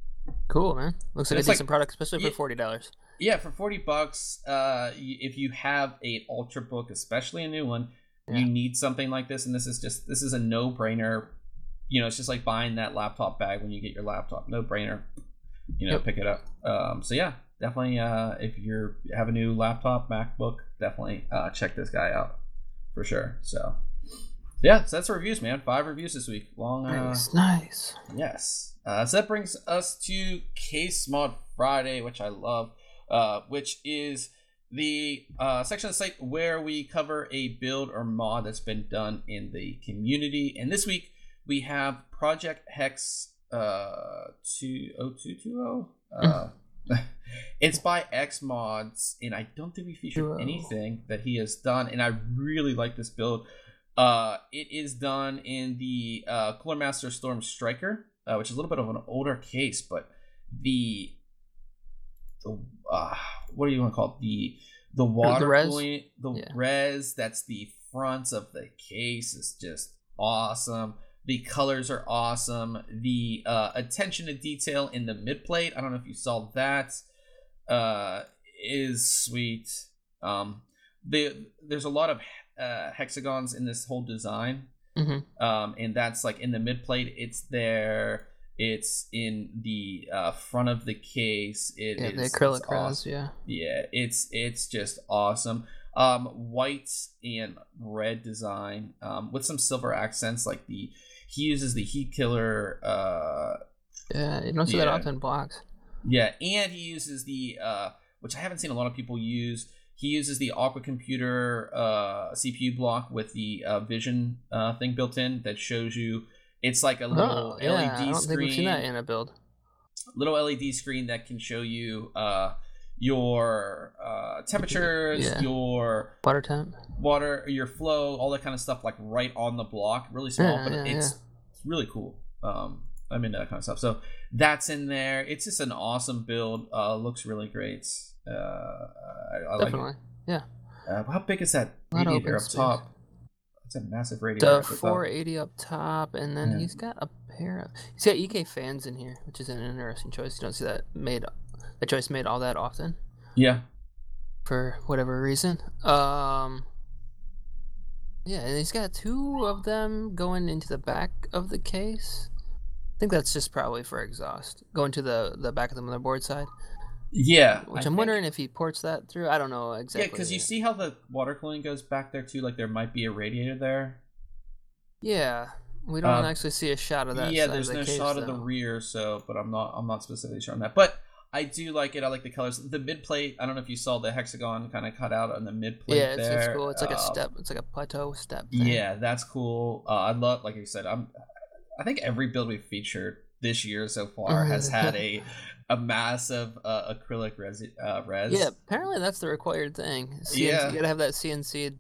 Cool, man. Looks like a It's like- decent product, especially yeah. for forty dollars. Yeah, for forty bucks, uh, y- if you have a Ultrabook, especially a new one, Yeah. you need something like this, and this is just this is a no brainer. You know, it's just like buying that laptop bag when you get your laptop. No brainer. You know, Yep. pick it up. Um, so yeah, definitely. Uh, if you're have a new laptop, MacBook, definitely uh, check this guy out for sure. So yeah, so that's the reviews, man. Five reviews this week. Long. Uh, Nice, nice. Yes. Uh, so that brings us to Case Mod Friday, which I love, uh, which is the uh, section of the site where we cover a build or mod that's been done in the community. And this week we have Project Hex uh, two oh two two oh. Uh, it's by X Mods, and I don't think we featured two oh. anything that he has done. And I really like this build. Uh, it is done in the uh, Cooler Master Storm Striker, uh, which is a little bit of an older case, but the the uh, what do you want to call it? The the water res? cooling, the Yeah. res that's the front of the case is just awesome. The colors are awesome. The uh, attention to detail in the mid plate, I don't know if you saw that, uh, is sweet. Um, the there's a lot of uh, hexagons in this whole design. Mm-hmm. Um, and that's like in the mid plate. It's there. It's in the uh, front of the case. It Yeah, is the it's acrylic res, awesome. yeah. Yeah, it's it's just awesome. Um, white and red design um, with some silver accents. Like the he uses the heat killer. Uh, Yeah, you don't see Yeah. that often in blocks. yeah, and he uses the uh, which I haven't seen a lot of people use. He uses the Aqua Computer uh, C P U block with the uh, vision uh, thing built in that shows you. It's like a little Oh, yeah, L E I D don't think we've seen screen, that in a build. little L E D screen that can show you uh, your uh, temperatures, Yeah. your Water temp. water, your flow, all that kind of stuff, like right on the block. Really small, Yeah, but yeah, it's, it's really cool. Um, I'm into that kind of stuff. So that's in there. It's just an awesome build. Uh, looks really great. Uh, I, I like it. Definitely. Yeah. Uh, how big is that A lot of radiator open up space. top? It's a massive radiator. The up the top. four eighty up top, and then Yeah. he's got a pair of. He's got E K fans in here, which is an interesting choice. You don't see that made, that choice made all that often Yeah. for whatever reason. Um. Yeah, and he's got two of them going into the back of the case. I think that's just probably for exhaust, going to the the back of the motherboard side. Yeah. Which I I'm think- wondering if he ports that through. I don't know Yeah, exactly. because you see how the water cooling goes back there too. Like there might be a radiator there. Yeah, we don't Um, actually see a shot of that. yeah, side there's of the no case, shot of the though. rear, so but I'm not I'm not specifically sure on that. But I do like it. I like the colors. The mid plate. I don't know if you saw the hexagon kind of cut out on the mid plate. Yeah, it's, there. it's cool. It's like a Um, step. It's like a plateau step. Thing. Yeah, that's cool. Uh, I love, like I said, I'm. I think every build we've featured this year so far has had a a massive uh, acrylic res. Uh, res. Yeah, apparently that's the required thing. C N C, Yeah. you gotta have that C N C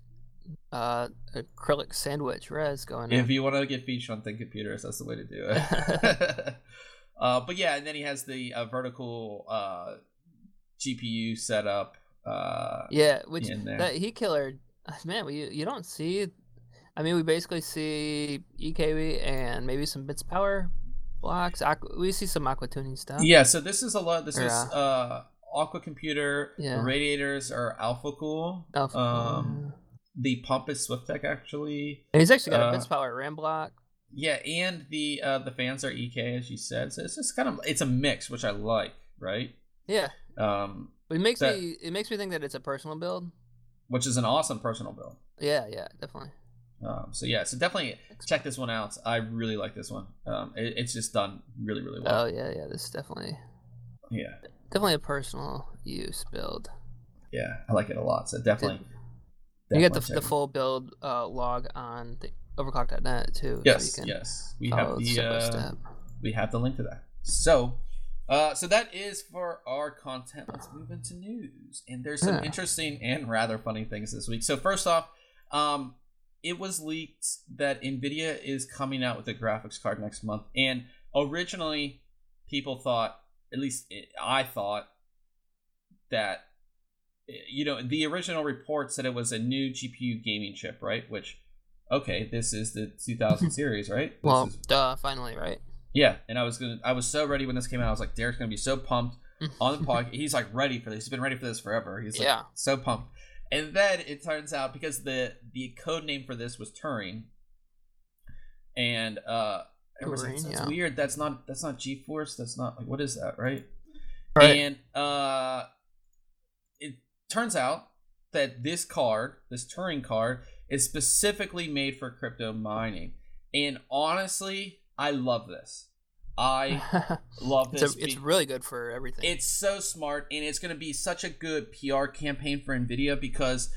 uh, acrylic sandwich res going If on. you want to get featured on Think Computers, that's the way to do it. uh, but yeah, and then he has the uh, vertical uh, G P U setup. Uh, yeah, which in there. that heat killer, man, we you don't see. I mean, we basically see E K B and maybe some bits power blocks. Aqua, we see some Aqua tuning stuff. Yeah, so this is a lot. This Or, is uh, uh, Aqua Computer. Yeah. The radiators are Alpha Cool. Alpha Cool, um, yeah. The pump is Swiftech actually. And he's actually got uh, a bits power RAM block. Yeah, and the uh, the fans are E K as you said. So it's just kind of it's a mix, which I like, right? Yeah. Um, It makes that- me it makes me think that it's a personal build. which is an awesome personal build. Yeah, yeah, definitely. Um, so yeah, so definitely check this one out. I really like this one. Um, it, it's just done really, really well. Oh yeah, yeah. This is definitely Yeah, definitely a personal use build. yeah, I like it a lot. So definitely, You get the definitely the check it. full build uh, log on the overclock dot net too. Yes, so you can yes, we follow have the step by uh, step. we have the link to that. So, uh, so that is for our content. Let's move into news, and there's some Yeah. interesting and rather funny things this week. So first off, um, it was leaked that NVIDIA is coming out with a graphics card next month, and originally people thought, at least I thought, that you know the original report said it was a new G P U gaming chip, right? Which, okay, this is the two thousand series, right? This Well, is- duh, finally, right? yeah, and I was gonna, I was so ready when this came out. I was like, Derek's gonna be so pumped on the podcast. He's like ready for this. He's been ready for this forever. He's like Yeah. so pumped. And then it turns out because the the code name for this was Turing, and uh, everyone's like, Turing, that's yeah. weird. That's not that's not GeForce. That's not like what is that, right? Right. And uh, it turns out that this card, this Turing card, is specifically made for crypto mining. And honestly, I love this. I love it's, this. a, it's be- really good for everything. It's so smart, and it's going to be such a good P R campaign for NVIDIA because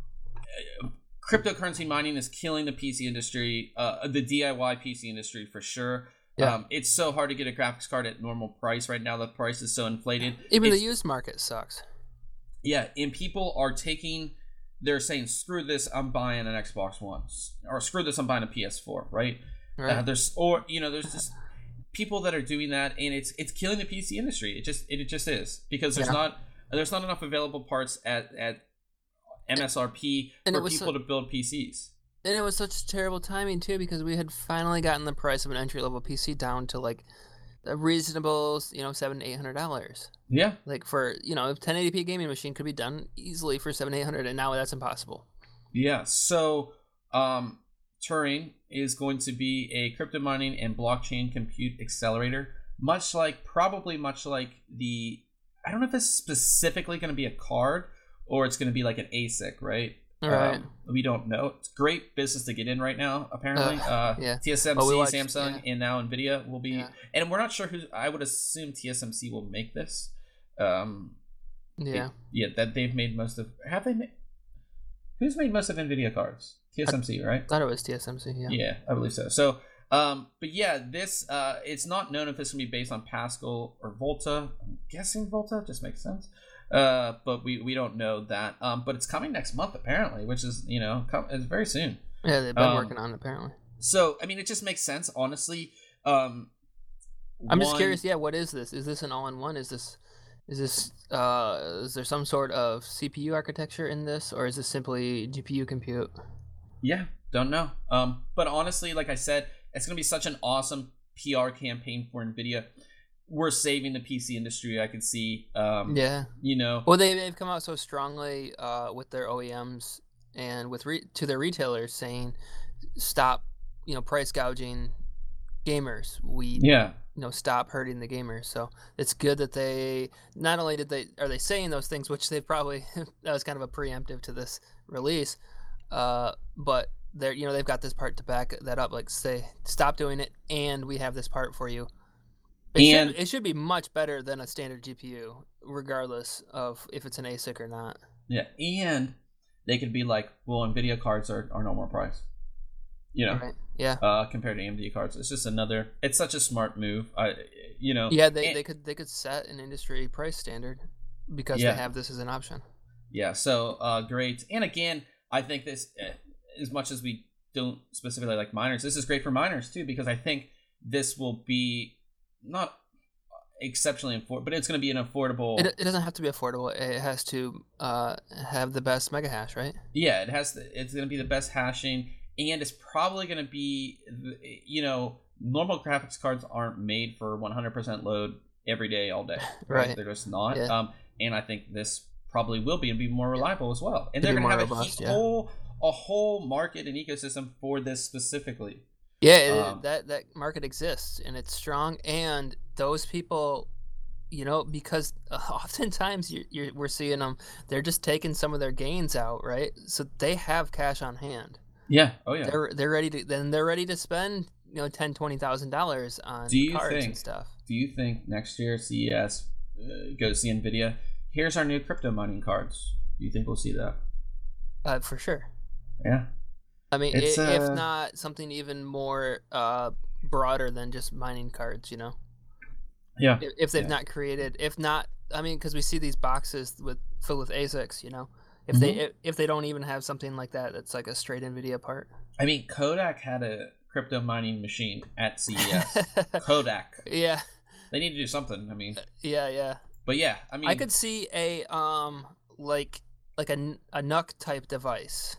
uh, cryptocurrency mining is killing the P C industry, uh, the D I Y P C industry for sure. Yeah. Um, it's so hard to get a graphics card at normal price right now. The price is so inflated. Even It's- the used market sucks. Yeah, and people are taking, they're saying, screw this, I'm buying an Xbox One. Or screw this, I'm buying a P S four, right? Right. Uh, there's, or, you know, there's just people that are doing that, and it's it's killing the P C industry. It just it, just is. Because there's Yeah. not there's not enough available parts at, at M S R P And for it was people so- to build P Cs. And it was such terrible timing too, because we had finally gotten the price of an entry level P C down to like a reasonable, you know, seven to eight hundred dollars. Yeah. Like for you know, a ten eighty p gaming machine could be done easily for seven eight hundred, and now that's impossible. Yeah. So um, Turing is going to be a crypto mining and blockchain compute accelerator, much like probably much like the I don't know if it's specifically going to be a card or it's going to be like an A S I C, right? Right. Um, we don't know. It's great business to get in right now. Apparently, Uh, uh, yeah. T S M C, Well, we watched- Samsung, and now Nvidia will be. Yeah. And we're not sure who. I would assume T S M C will make this. Um, Yeah. yeah, that they've made most of. Have they made? Who's made most of Nvidia cards? T S M C, right? Thought it was T S M C. Yeah. Yeah, I believe so. So, um, but yeah, this uh, it's not known if this will be based on Pascal or Volta. I'm guessing Volta just makes sense. Uh, but we, we don't know that. Um, but it's coming next month apparently, which is you know com- it's very soon. Yeah, they've been Um, working on it apparently. So I mean, it just makes sense, honestly. Um, I'm just one- curious. Yeah, what is this? Is this an all-in-one? Is this is this uh is there some sort of C P U architecture in this, or is this simply G P U compute? Yeah, don't know. Um, but honestly, like I said, it's gonna be such an awesome P R campaign for Nvidia. We're saving the P C industry. I can see. Um, Yeah. You know. Well, they they've come out so strongly uh, with their O E Ms and with re- to their retailers saying, stop, you know, price gouging gamers. We Yeah. you know stop hurting the gamers. So it's good that they not only did they are they saying those things, which they probably that was kind of a preemptive to this release, uh, but they're you know they've got this part to back that up. Like say stop doing it, and we have this part for you. It, And- should, it should be much better than a standard G P U, regardless of if it's an A S I C or not. Yeah, and they could be like, well, Nvidia cards are, are no more price. You know, Right? Yeah. uh, compared to A M D cards, it's just another. It's such a smart move. I, you know. Yeah, they, and- they could they could set an industry price standard because Yeah. they have this as an option. Yeah, so uh, great. And again, I think this, as much as we don't specifically like miners, this is great for miners too, because I think this will be not exceptionally affordable, but it's going to be an affordable. It, it doesn't have to be affordable. It has to uh, have the best mega hash, right? Yeah, it has. To, it's going to be the best hashing, and it's probably going to be, you know, normal graphics cards aren't made for one hundred percent load every day, all day. Right? Right. They're just not. Yeah. Um, and I think this probably will be and be more reliable yeah. as well. And It'll they're going to have robust, a yeah. whole a whole market and ecosystem for this specifically. Yeah, it, Um, that that market exists and it's strong, and those people, you know, because oftentimes you you're, we're seeing them, they're just taking some of their gains out, right? So they have cash on hand. Yeah. Oh yeah. They're they're ready to then they're ready to spend, you know, ten twenty thousand dollars on Do you cards think, and stuff. Do you think next year C E S uh, goes see Nvidia? Here's our new crypto mining cards. Do you think we'll see that? Uh, for sure. Yeah. I mean, It's, i- if uh, not something even more uh, broader than just mining cards, you know, Yeah. if, if they've Yeah. not created, if not, I mean, because we see these boxes with filled with A S I Cs, you know, if Mhm. they if, if they don't even have something like that, that's like a straight Nvidia part. I mean, Kodak had a crypto mining machine at C E S. Kodak. Yeah, They need to do something. I mean, yeah, yeah. but yeah, I mean, I could see a um like like a n- a N U C type device.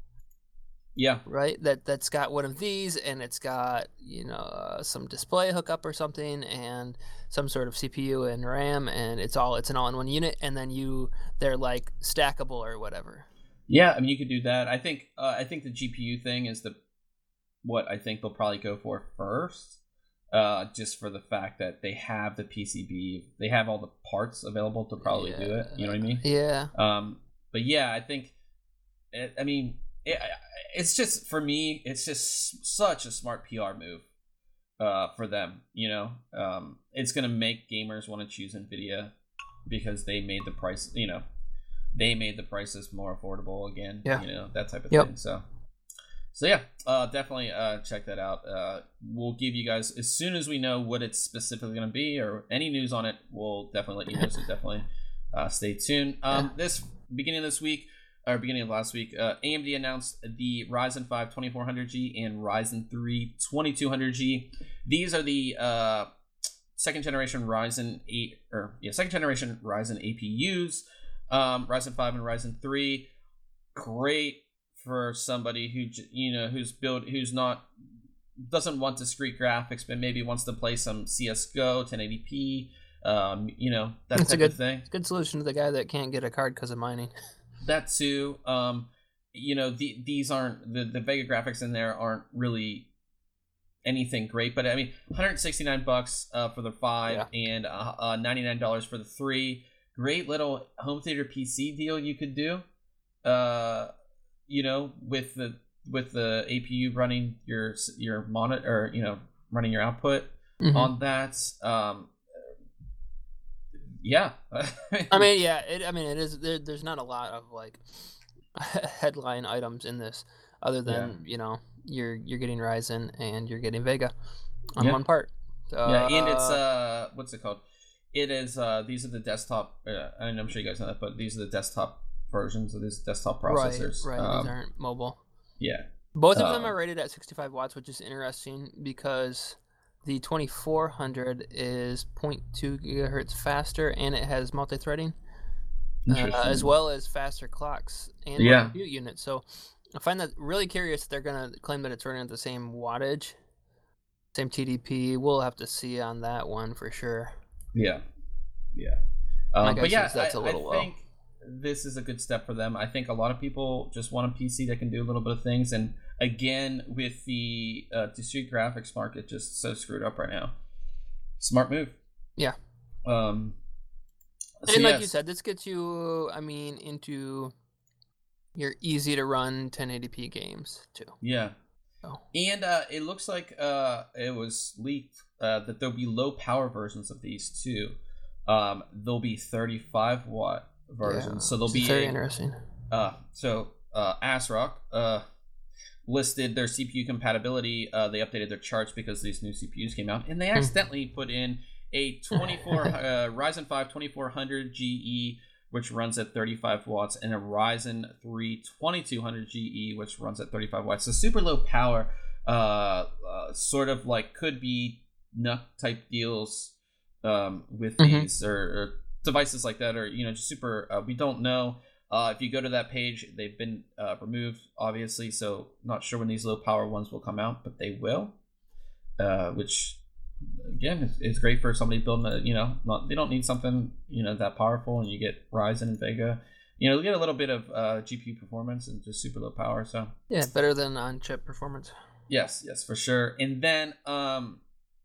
yeah, Right, that that's got one of these, and it's got, you know, uh, some display hookup or something, and some sort of C P U and RAM, and it's all it's an all-in-one unit, and then you they're like stackable or whatever. yeah. I mean, you could do that. I think. Uh, I think the G P U thing is the what I think they'll probably go for first. Uh, just for the fact that they have the P C B, they have all the parts available to probably Yeah. do it. You know what I mean? Yeah, Um, but yeah, I think. It, I mean, it, it's just for me. It's just such a smart P R move, uh, for them. You know, um, it's gonna make gamers want to choose Nvidia because they made the price. You know, they made the prices more affordable again. Yeah. You know, that type of Yep. thing. So, so yeah, uh, definitely uh, check that out. Uh, we'll give you guys as soon as we know what it's specifically gonna be or any news on it. We'll definitely let you know. So definitely uh, stay tuned. Um, this beginning of this week. Or beginning of last week, uh, A M D announced the Ryzen five twenty-four hundred G and Ryzen three twenty-two hundred G. These are the uh, second generation Ryzen eight or yeah, second generation Ryzen A P Us. Um, Ryzen five and Ryzen three, great for somebody who j- you know who's build who's not doesn't want discrete graphics, but maybe wants to play some C S G O ten eighty p. Um, you know that It's a type good- of thing. good solution to the guy that can't get a card because of mining. That too. Um, you know, the, these aren't the, the Vega graphics in there aren't really anything great, but I mean, one hundred sixty-nine bucks uh, for the five and uh, uh, ninety-nine dollars for the three. Great little home theater P C deal you could do. Uh, you know, with the with the A P U running your your monitor, or you know, running your output Mhm. on that. Um, yeah. I mean, yeah, it, I mean, it is. There, there's not a lot of like headline items in this, other than you know, you're you're getting Ryzen and you're getting Vega on Yeah. one part. Yeah, and it's uh, what's it called? It is uh, these are the desktop. Uh, and I'm sure you guys know that, but these are the desktop versions of these desktop processors. Right, right. Um, These aren't mobile. yeah, Both of them um, are rated at sixty-five watts, which is interesting because the twenty-four hundred is zero point two gigahertz faster, and it has multi-threading, uh, Interesting. as well as faster clocks and more Yeah. compute units. So I find that really curious. They're gonna claim that it's running at the same wattage, same T D P. We'll have to see on that one for sure. yeah, yeah. My Um, but guess yeah, is that's I, a little I low. think this is a good step for them. I think a lot of people just want a P C that can do a little bit of things, and again, with the uh, discrete graphics market just so screwed up right now, smart move. Yeah. Um. so And like yes. you said, this gets you, I mean, into your easy to run ten eighty p games too. Yeah. So. And uh, it looks like uh, it was leaked uh, that there'll be low power versions of these too. Um, there'll be thirty-five watt versions, Yeah, so there'll it's be very a, interesting. uh, so uh, ASRock uh, listed their C P U compatibility. Uh, they updated their charts because these new C P Us came out, and they accidentally put in a twenty-four uh, Ryzen five twenty-four hundred G E which runs at thirty-five watts, and a Ryzen three twenty-two hundred G E, which runs at thirty-five watts. So super low power, uh, uh sort of like could be N U C type deals um, with Mhm. these or, or devices like that, or you know, just super. Uh, we don't know. Uh, if you go to that page, they've been uh, removed, obviously. So not sure when these low power ones will come out, but they will. Uh, which again is, is great for somebody building a, you know, not they don't need something, you know, that powerful, and you get Ryzen and Vega, you know, you get a little bit of uh, G P U performance and just super low power. So Yeah, better than on chip performance. yes, yes, for sure. And then um,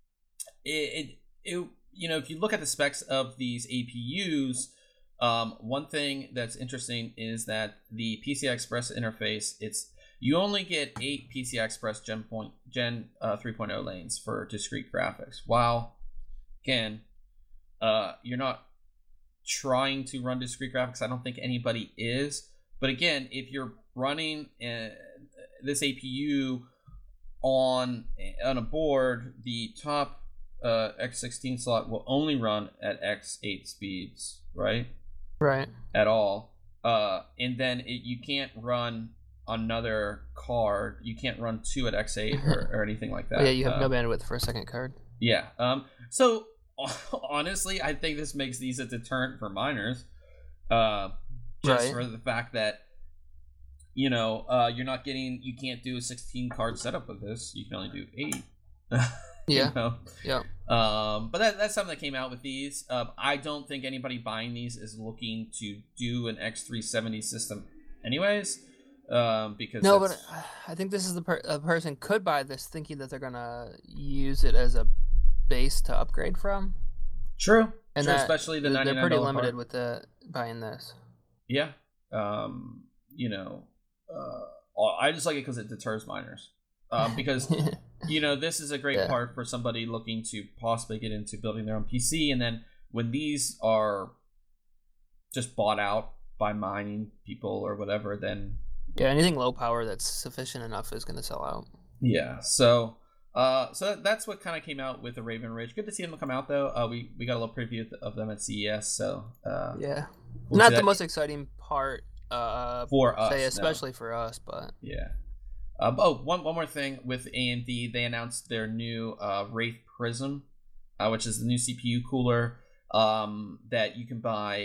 it, it it you know, if you look at the specs of these A P Us, um, one thing that's interesting is that the P C I Express interface, it's you only get eight P C I Express Gen point Gen uh, three point oh lanes for discrete graphics. While again, uh, you're not trying to run discrete graphics. I don't think anybody is. But again, if you're running uh, this A P U on on a board, the top uh, X sixteen slot will only run at X eight speeds, right? Right. At all. Uh, and then it, you can't run another card. You can't run two at X eight or, or anything like that. Oh, yeah, you have um, no bandwidth for a second card. Yeah. Um. So honestly, I think this makes these a deterrent for miners. Uh, just Right. for the fact that, you know, uh, you're not getting, you can't do a sixteen card setup with this. You can only do eight. Yeah. You know? Yeah. Um, but that, that's something that came out with these. Um, I don't think anybody buying these is looking to do an X three seventy system, anyways. Um, because No, that's- but I think this is the per- a person could buy this thinking that they're gonna use it as a base to upgrade from, true, and true, that especially the they're ninety-nine pretty dollars limited part. with the buying this. Yeah. Um, you know, uh, I just like it because it deters miners. Um, because you know, this is a great Yeah. part for somebody looking to possibly get into building their own P C, and then when these are just bought out by mining people or whatever, then Yeah, anything low power that's sufficient enough is gonna sell out. yeah. So, uh, so that's what kind of came out with the Raven Ridge. Good to see them come out though. Uh, we we got a little preview of them at C E S. So, uh, Yeah, we'll not see the that most exciting part, uh, for us, say, no. especially for us, but Yeah. Uh, oh, one one more thing with A M D, they announced their new uh, Wraith Prism, uh, which is the new C P U cooler um, that you can buy.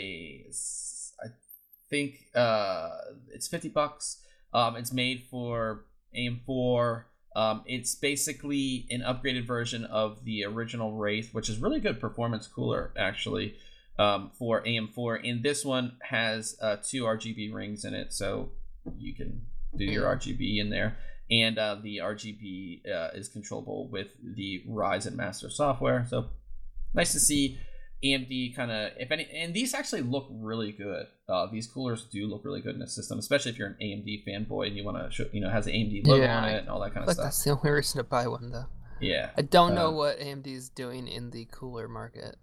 I think uh, it's fifty bucks. Um, it's made for A M four. Um, it's basically an upgraded version of the original Wraith, which is really good performance cooler actually um, for A M four. And this one has uh, two R G B rings in it, so you can do your R G B in there, and uh, the R G B uh, is controllable with the Ryzen Master software. So nice to see A M D kind of, if any, and these actually look really good. Uh, these coolers do look really good in the system, especially if you're an A M D fanboy and you want to, you know, has an A M D logo Yeah, on I- it and all that kind of like stuff. that's the only reason to buy one, though. Yeah, I don't know Uh, what A M D is doing in the cooler market.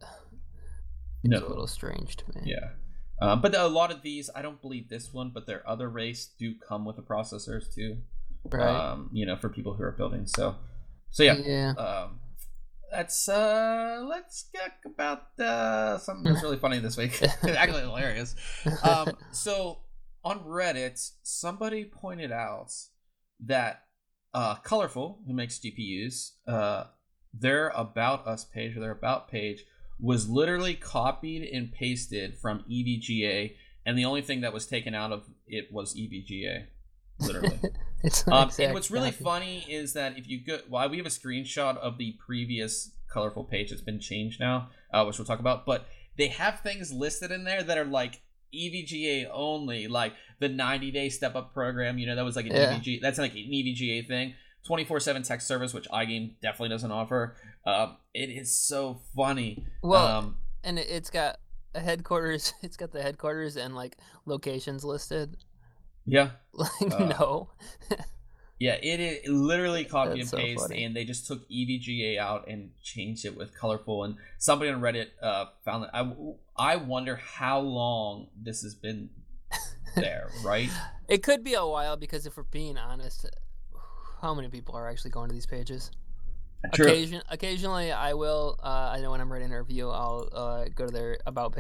no, It's a little strange to me. yeah. Um, but a lot of these, I don't believe this one, but their other race do come with the processors too. Right. Um, you know, for people who are building. So, so yeah. Yeah. Um, let's uh, let's talk about uh, something that's really funny this week. Actually, hilarious. Um, so on Reddit, somebody pointed out that uh, Colorful, who makes G P Us, uh, their About Us page or their About page was literally copied and pasted from E V G A, and the only thing that was taken out of it was E V G A, literally. It's an Um, exact and what's really copy. funny is that if you go, well, we have a screenshot of the previous Colorful page that's been changed now, uh, which we'll talk about. But they have things listed in there that are like E V G A only, like the ninety day step up program. You know, that was like an Yeah. E V G. That's like an E V G A thing. twenty-four seven text service, which iGame definitely doesn't offer. Um, it is so funny. Well, um, and it- it's got a headquarters. It's got the headquarters and like locations listed. yeah. Like Uh, no. Yeah, it is literally copy That's and so paste, funny. and they just took E V G A out and changed it with Colorful. And somebody on Reddit uh, found that. I, I wonder how long this has been there, right? It could be a while because if we're being honest, how many people are actually going to these pages? True. Occasion, occasionally, I will. Uh, I know when I'm writing a review, I'll uh, go to their about page,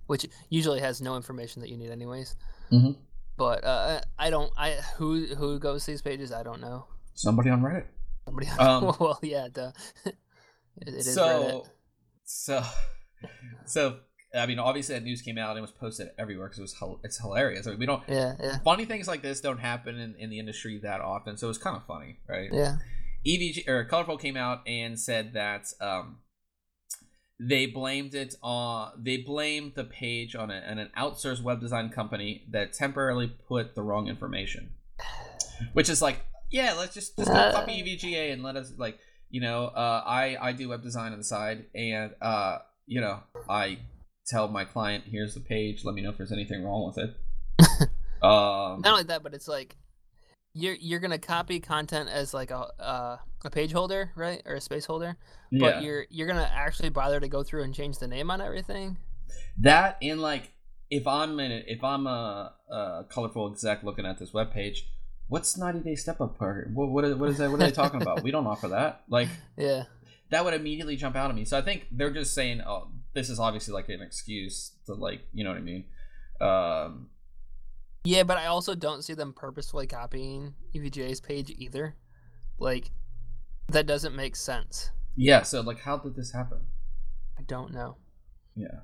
which usually has no information that you need anyways. Mm-hmm. But uh, I don't. I who who goes to these pages? I don't know. Somebody on Reddit. Somebody. On, Um, well, yeah, duh. it, it is so, Reddit. so, so. I mean, obviously that news came out and it was posted everywhere because it was it's hilarious. I mean, we don't. Yeah, yeah. Funny things like this don't happen in, in the industry that often, so it was kind of funny, right? Yeah. E V G or Colorful came out and said that um, they blamed it on they blamed the page on, a, on an outsourced web design company that temporarily put the wrong information, which is like, yeah, let's just just go copy E V G A and let us like you know uh, I I do web design on the side and uh, you know I. tell my client, here's the page, let me know if there's anything wrong with it. um Not like that, but it's like you're you're gonna copy content as like a uh, a page holder, right, or a space holder, but yeah. you're you're gonna actually bother to go through and change the name on everything. That and like if I'm in it, if I'm a, a Colorful exec looking at this webpage, what's ninety day step up part? What what is, what is that? What are they talking about? We don't offer that. Like yeah, that would immediately jump out at me. So I think they're just saying, oh, this is obviously like an excuse to like, you know what I mean? Um, yeah, but I also don't see them purposefully copying E V G A's page either. Like, that doesn't make sense. Yeah, so like, how did this happen? I don't know. Yeah,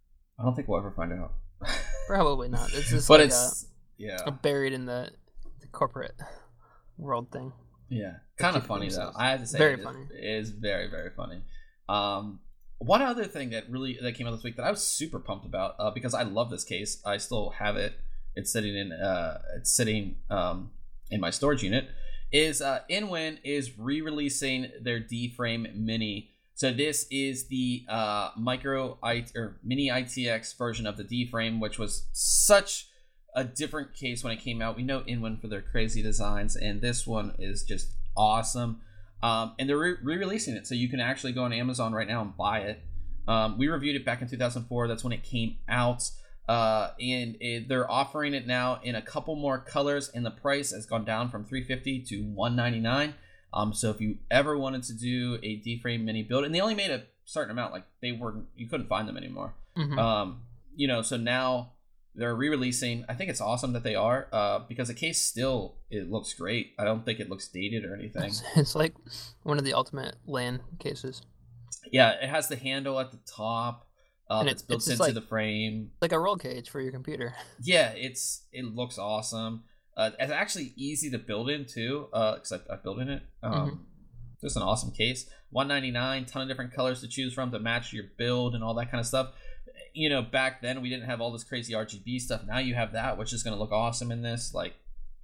I don't think we'll ever find out. Probably not. It's just but like it's a, yeah a buried in the, the corporate world thing. Yeah, kind of funny though. I have to say, very it funny. Is, it is very very funny. Um, one other thing that really that came out this week that I was super pumped about uh, because I love this case. I still have it. It's sitting in uh, it's sitting um, in my storage unit. Is uh, InWin is re-releasing their D-Frame Mini. So this is the uh, micro I or mini I T X version of the D-Frame, which was such a different case when it came out. We know InWin for their crazy designs, and this one is just awesome. Um, and they're re- re-releasing it, so you can actually go on Amazon right now and buy it. Um, we reviewed it back in two thousand four. That's when it came out. Uh, and it, they're offering it now in a couple more colors, and the price has gone down from three hundred fifty dollars to one hundred ninety-nine dollars. Um, so if you ever wanted to do a D-Frame mini build, and they only made a certain amount, like they weren't, you couldn't find them anymore. Mm-hmm. Um, you know, so now they're re-releasing. I think it's awesome that they are, uh, because the case still, it looks great. I don't think it looks dated or anything. It's, it's like one of the ultimate LAN cases. Yeah, it has the handle at the top. Uh, And it's it- built it's just into like- the frame. Like a roll cage for your computer. Yeah, it's it looks awesome. Uh, it's actually easy to build in too, because uh, I, I built in it. Um, Mhm. Just an awesome case. one hundred ninety-nine dollars, ton of different colors to choose from to match your build and all that kind of stuff. You know, back then we didn't have all this crazy R G B stuff. Now you have that, which is going to look awesome in this. Like,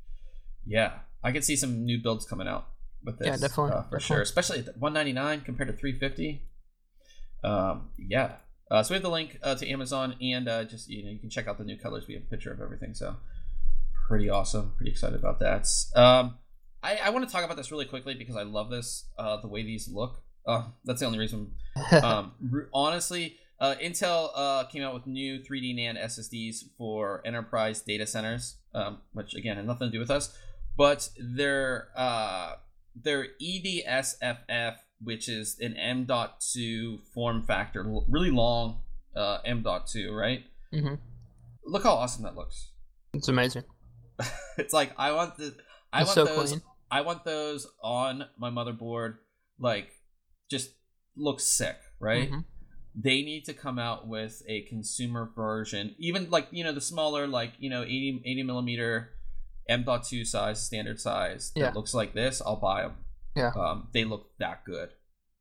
yeah, I could see some new builds coming out with this. Yeah, definitely, uh, for definitely. sure. Especially at one hundred ninety-nine dollars compared to three hundred fifty dollars. Um, yeah. Uh, so we have the link uh, to Amazon, and uh, just you know you can check out the new colors. We have a picture of everything, so pretty awesome. Pretty excited about that. Um, I, I want to talk about this really quickly because I love this. Uh, the way these look. Uh, that's the only reason. Um, r- honestly, uh, Intel uh, came out with new three D NAND S S Ds for enterprise data centers, um, which again had nothing to do with us, but they're uh, they're E D S F F, which is an M dot two form factor, l- really long uh, M dot two, right? Mm-hmm. Look how awesome that looks. It's amazing. It's like I want the I It's want so those clean. I want those on my motherboard. Like, just looks sick, right? Mhm. They need to come out with a consumer version, even like you know the smaller, like you know eighty, eighty millimeter M dot two size, standard size that Yeah. looks like this. I'll buy them. Yeah. Um, they look that good.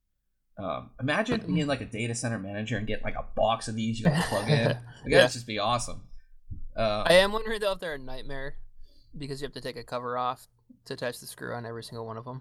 Um, imagine being like a data center manager and get like a box of these you gotta plug in. Like, Yeah. That'd just be awesome. Uh, I am wondering though if they're a nightmare because you have to take a cover off to attach the screw on every single one of them.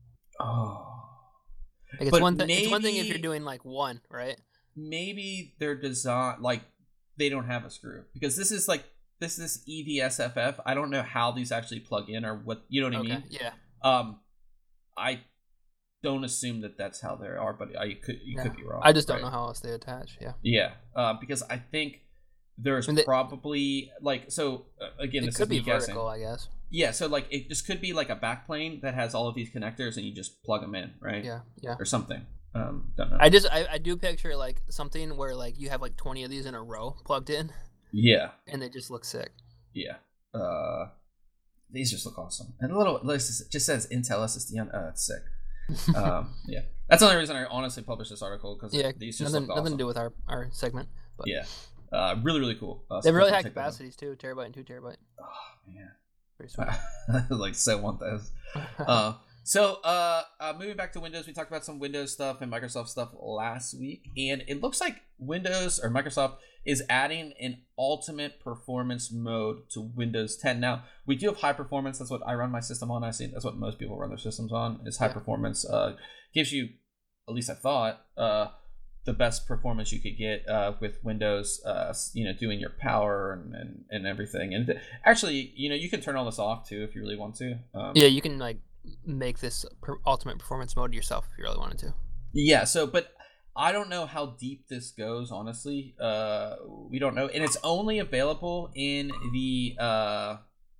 oh, Like it's But one thing. It's one thing if maybe- you're doing like one, right? maybe their design, like they don't have a screw because this is like this is E D S F F. I don't know how these actually plug in or what you know what I Okay. mean. Yeah. Um, I don't assume that that's how they are, but I could you Yeah. could be wrong. I just don't right? know how else they attach. Yeah. Yeah, uh, because I think there's I mean, they- probably like so uh, again. It this could is be me guessing. vertical, I guess. Yeah, so like it just could be like a backplane that has all of these connectors, and you just plug them in, right? Yeah. Yeah. Or something. Um, don't know. I just I, I do picture like something where like you have like twenty of these in a row plugged in. Yeah. And they just look sick. Yeah. Uh, these just look awesome. And a little it just says Intel S S D on. Oh, that's sick. um, yeah, that's the only reason I honestly published this article because yeah, these just nothing, look awesome. Nothing to do with our, our segment. But. Yeah, uh, really really cool. Uh, they have really high capacities too, terabyte and two terabyte. Oh man, pretty sweet. Like so want those. uh, so uh, uh, moving back to Windows, we talked about some Windows stuff and Microsoft stuff last week, and it looks like Windows or Microsoft is adding an ultimate performance mode to Windows ten. Now, we do have high performance. That's what I run my system on. I see that's what most people run their systems on is high yeah. performance. Uh, gives you, at least I thought, uh, the best performance you could get uh, with Windows, uh, you know, doing your power and, and, and everything. And th- actually, you know, you can turn all this off too if you really want to. Um, yeah, you can like make this per- ultimate performance mode yourself if you really wanted to. Yeah, so, but I don't know how deep this goes, honestly. Uh, we don't know, and it's only available in the uh,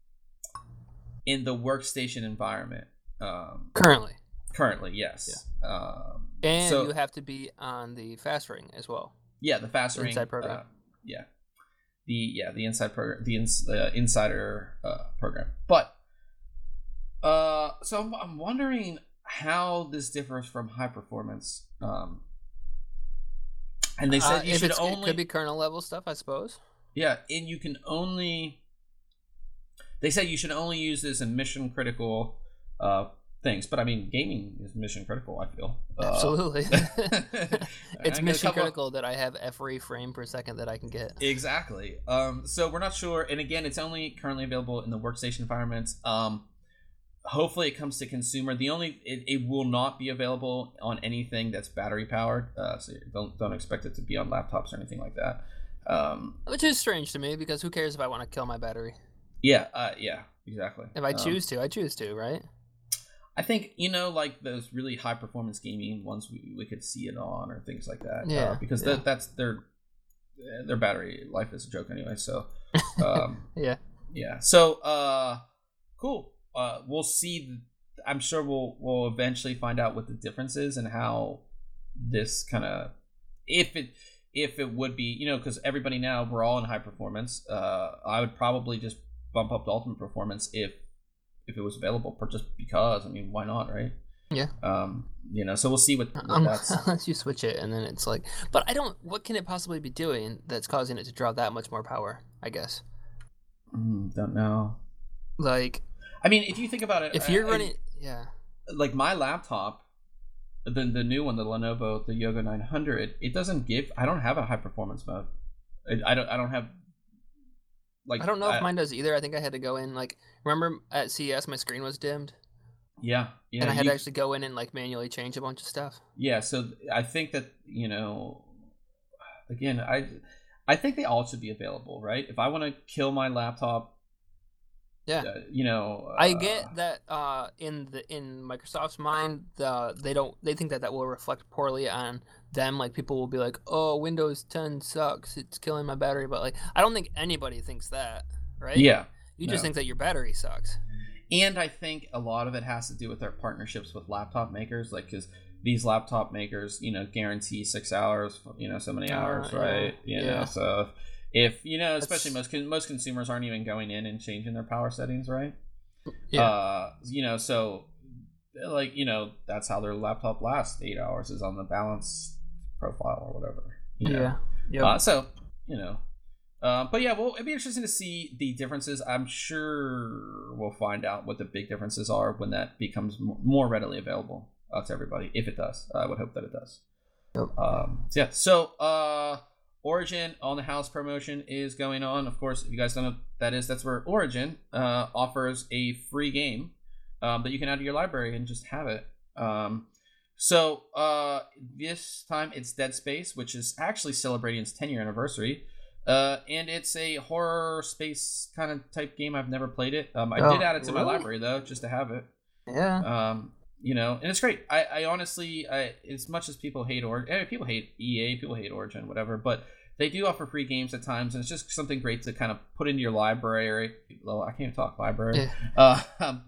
in the workstation environment. Um, currently. Currently, yes. Yeah. Um, and so, you have to be on the fast ring as well. Yeah, the fast ring inside program. Uh, yeah, the yeah the inside program, the ins, uh, insider uh, program. But uh, so I'm, I'm wondering how this differs from high performance. Um, And they said uh, you should it's, only... It could be kernel level stuff, I suppose. Yeah, and you can only... They said you should only use this in mission critical uh, things. But I mean, gaming is mission critical, I feel. Absolutely. Uh, it's mission critical of... that I have every frame per second that I can get. Exactly. Um, so we're not sure. And again, it's only currently available in the workstation environments. Um, hopefully it comes to consumer. The only it, it will not be available on anything that's battery powered. Uh, so don't don't expect it to be on laptops or anything like that. Um, Which is strange to me because who cares if I want to kill my battery? Yeah, uh, yeah, exactly. If I um, choose to, I choose to, right? I think, you know, like those really high performance gaming ones we, we could see it on or things like that. Yeah, uh, because yeah. That, that's their their battery life is a joke anyway. So um, yeah, yeah. So uh, cool. Uh, we'll see. I'm sure we'll we'll eventually find out what the difference is and how this kind of if it if it would be, you know, because everybody now we're all in high performance. Uh, I would probably just bump up to ultimate performance if if it was available, for just because. I mean, why not, right? Yeah. Um, you know, so we'll see what, what um, that's. Unless you switch it, and then it's like, but I don't. What can it possibly be doing that's causing it to draw that much more power? I guess. Mm, don't know. Like. I mean, if you think about it, if you're I, running, I, yeah, like my laptop, the the new one, the Lenovo, the Yoga nine hundred, it doesn't give. I don't have a high performance mode. I, I don't. I don't have. Like I don't know I, if mine does either. I think I had to go in. Like, remember at C E S, my screen was dimmed. Yeah, yeah. And I had you, to actually go in and like manually change a bunch of stuff. Yeah, so I think that, you know, again, I I think they all should be available, right? If I want to kill my laptop. Yeah, uh, you know, uh, I get that uh, in the in Microsoft's mind, the they don't they think that that will reflect poorly on them. Like people will be like, "Oh, Windows ten sucks; it's killing my battery." But like, I don't think anybody thinks that, right? Yeah, you no. just think that your battery sucks. And I think a lot of it has to do with their partnerships with laptop makers, like because these laptop makers, you know, guarantee six hours, you know, so many hours, uh, right? Yeah. You yeah. know, so. If, you know, especially That's... most most consumers aren't even going in and changing their power settings, right? Yeah. Uh, you know, so, like, you know, that's how their laptop lasts eight hours is on the balance profile or whatever. You know? Yeah. Yep. Uh, so, you know. Uh, but, yeah, well, it'd be interesting to see the differences. I'm sure we'll find out what the big differences are when that becomes more readily available uh, to everybody, if it does. I would hope that it does. Yep. Um, so, yeah. So, uh... Origin on the House promotion is going on. Of course, if you guys don't know what that is, that's where Origin uh, offers a free game um, that you can add to your library and just have it. Um, so uh, this time it's Dead Space, which is actually celebrating its ten year anniversary. Uh, and it's a horror space kind of type game. I've never played it. Um, I oh, did add it to really? my library, though, just to have it. Yeah. Um, you know, and it's great. I, I honestly, I, as much as people hate Origin, eh, people hate E A, people hate Origin, whatever, but they do offer free games at times, and it's just something great to kind of put into your library. Well, I can't even talk library. Yeah. Uh, um,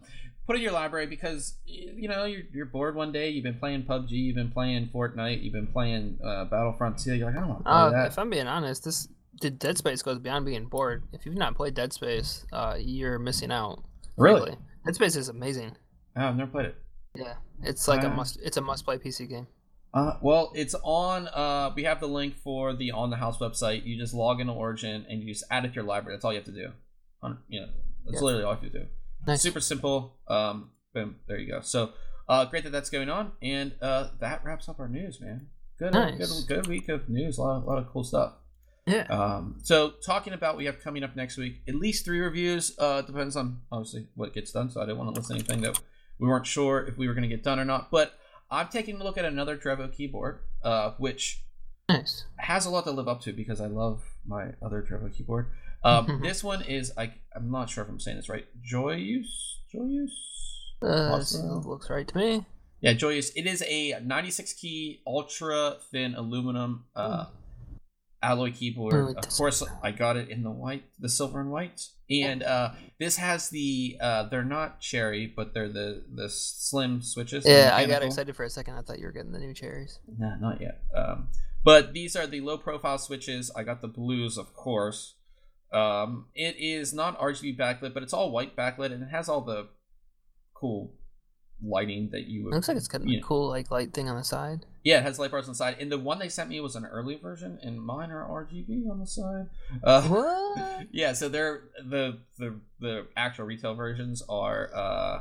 put in your library because you know you're, you're bored one day. You've been playing P U B G, you've been playing Fortnite, you've been playing uh, Battlefront two. You're like, I don't want to play Uh, that. if I'm being honest, this Dead Space goes beyond being bored. If you've not played Dead Space, uh, you're missing out. Really? Frankly. Dead Space is amazing. Oh, I've never played it. Yeah, it's like Uh, a must. It's a must-play P C game. Uh, well, it's on. Uh, we have the link for the On the House website. You just log into Origin and you just add it to your library. That's all you have to do. On, you know, that's Yeah. literally all you have to do. Nice. Super simple. Um, boom. There you go. So, uh, great that that's going on, and uh, that wraps up our news, man. Good, Nice. good, good week of news. A lot, a lot of cool stuff. Yeah. Um, so talking about we have coming up next week, at least three reviews. Uh, depends on obviously what gets done. So I didn't want to list anything that we weren't sure if we were going to get done or not. But I'm taking a look at another Drevo keyboard, uh, which Nice. has a lot to live up to because I love my other Drevo keyboard. Um, this one is I I'm not sure if I'm saying this right. Joyous, Joyous. Uh, Awesome. looks right to me. Yeah, Joyous. It is a ninety-six key ultra thin aluminum uh, alloy keyboard. Oh, it Of does- course, I got it in the white, the silver and white. And uh, this has the uh, they're not cherry, but they're the the slim switches. the Yeah, I got mechanical. excited for a second. I thought you were getting the new cherries. Nah, not yet. Um, but these are the low profile switches. I got the blues, of course. Um, it is not R G B backlit, but it's all white backlit, and it has all the cool lighting that you It would. looks like it's got a Yeah. cool like light thing on the side. Yeah, it has light bars on the side, and the one they sent me was an early version, and mine are R G B on the side. Uh, What? yeah, so they're the the the actual retail versions are uh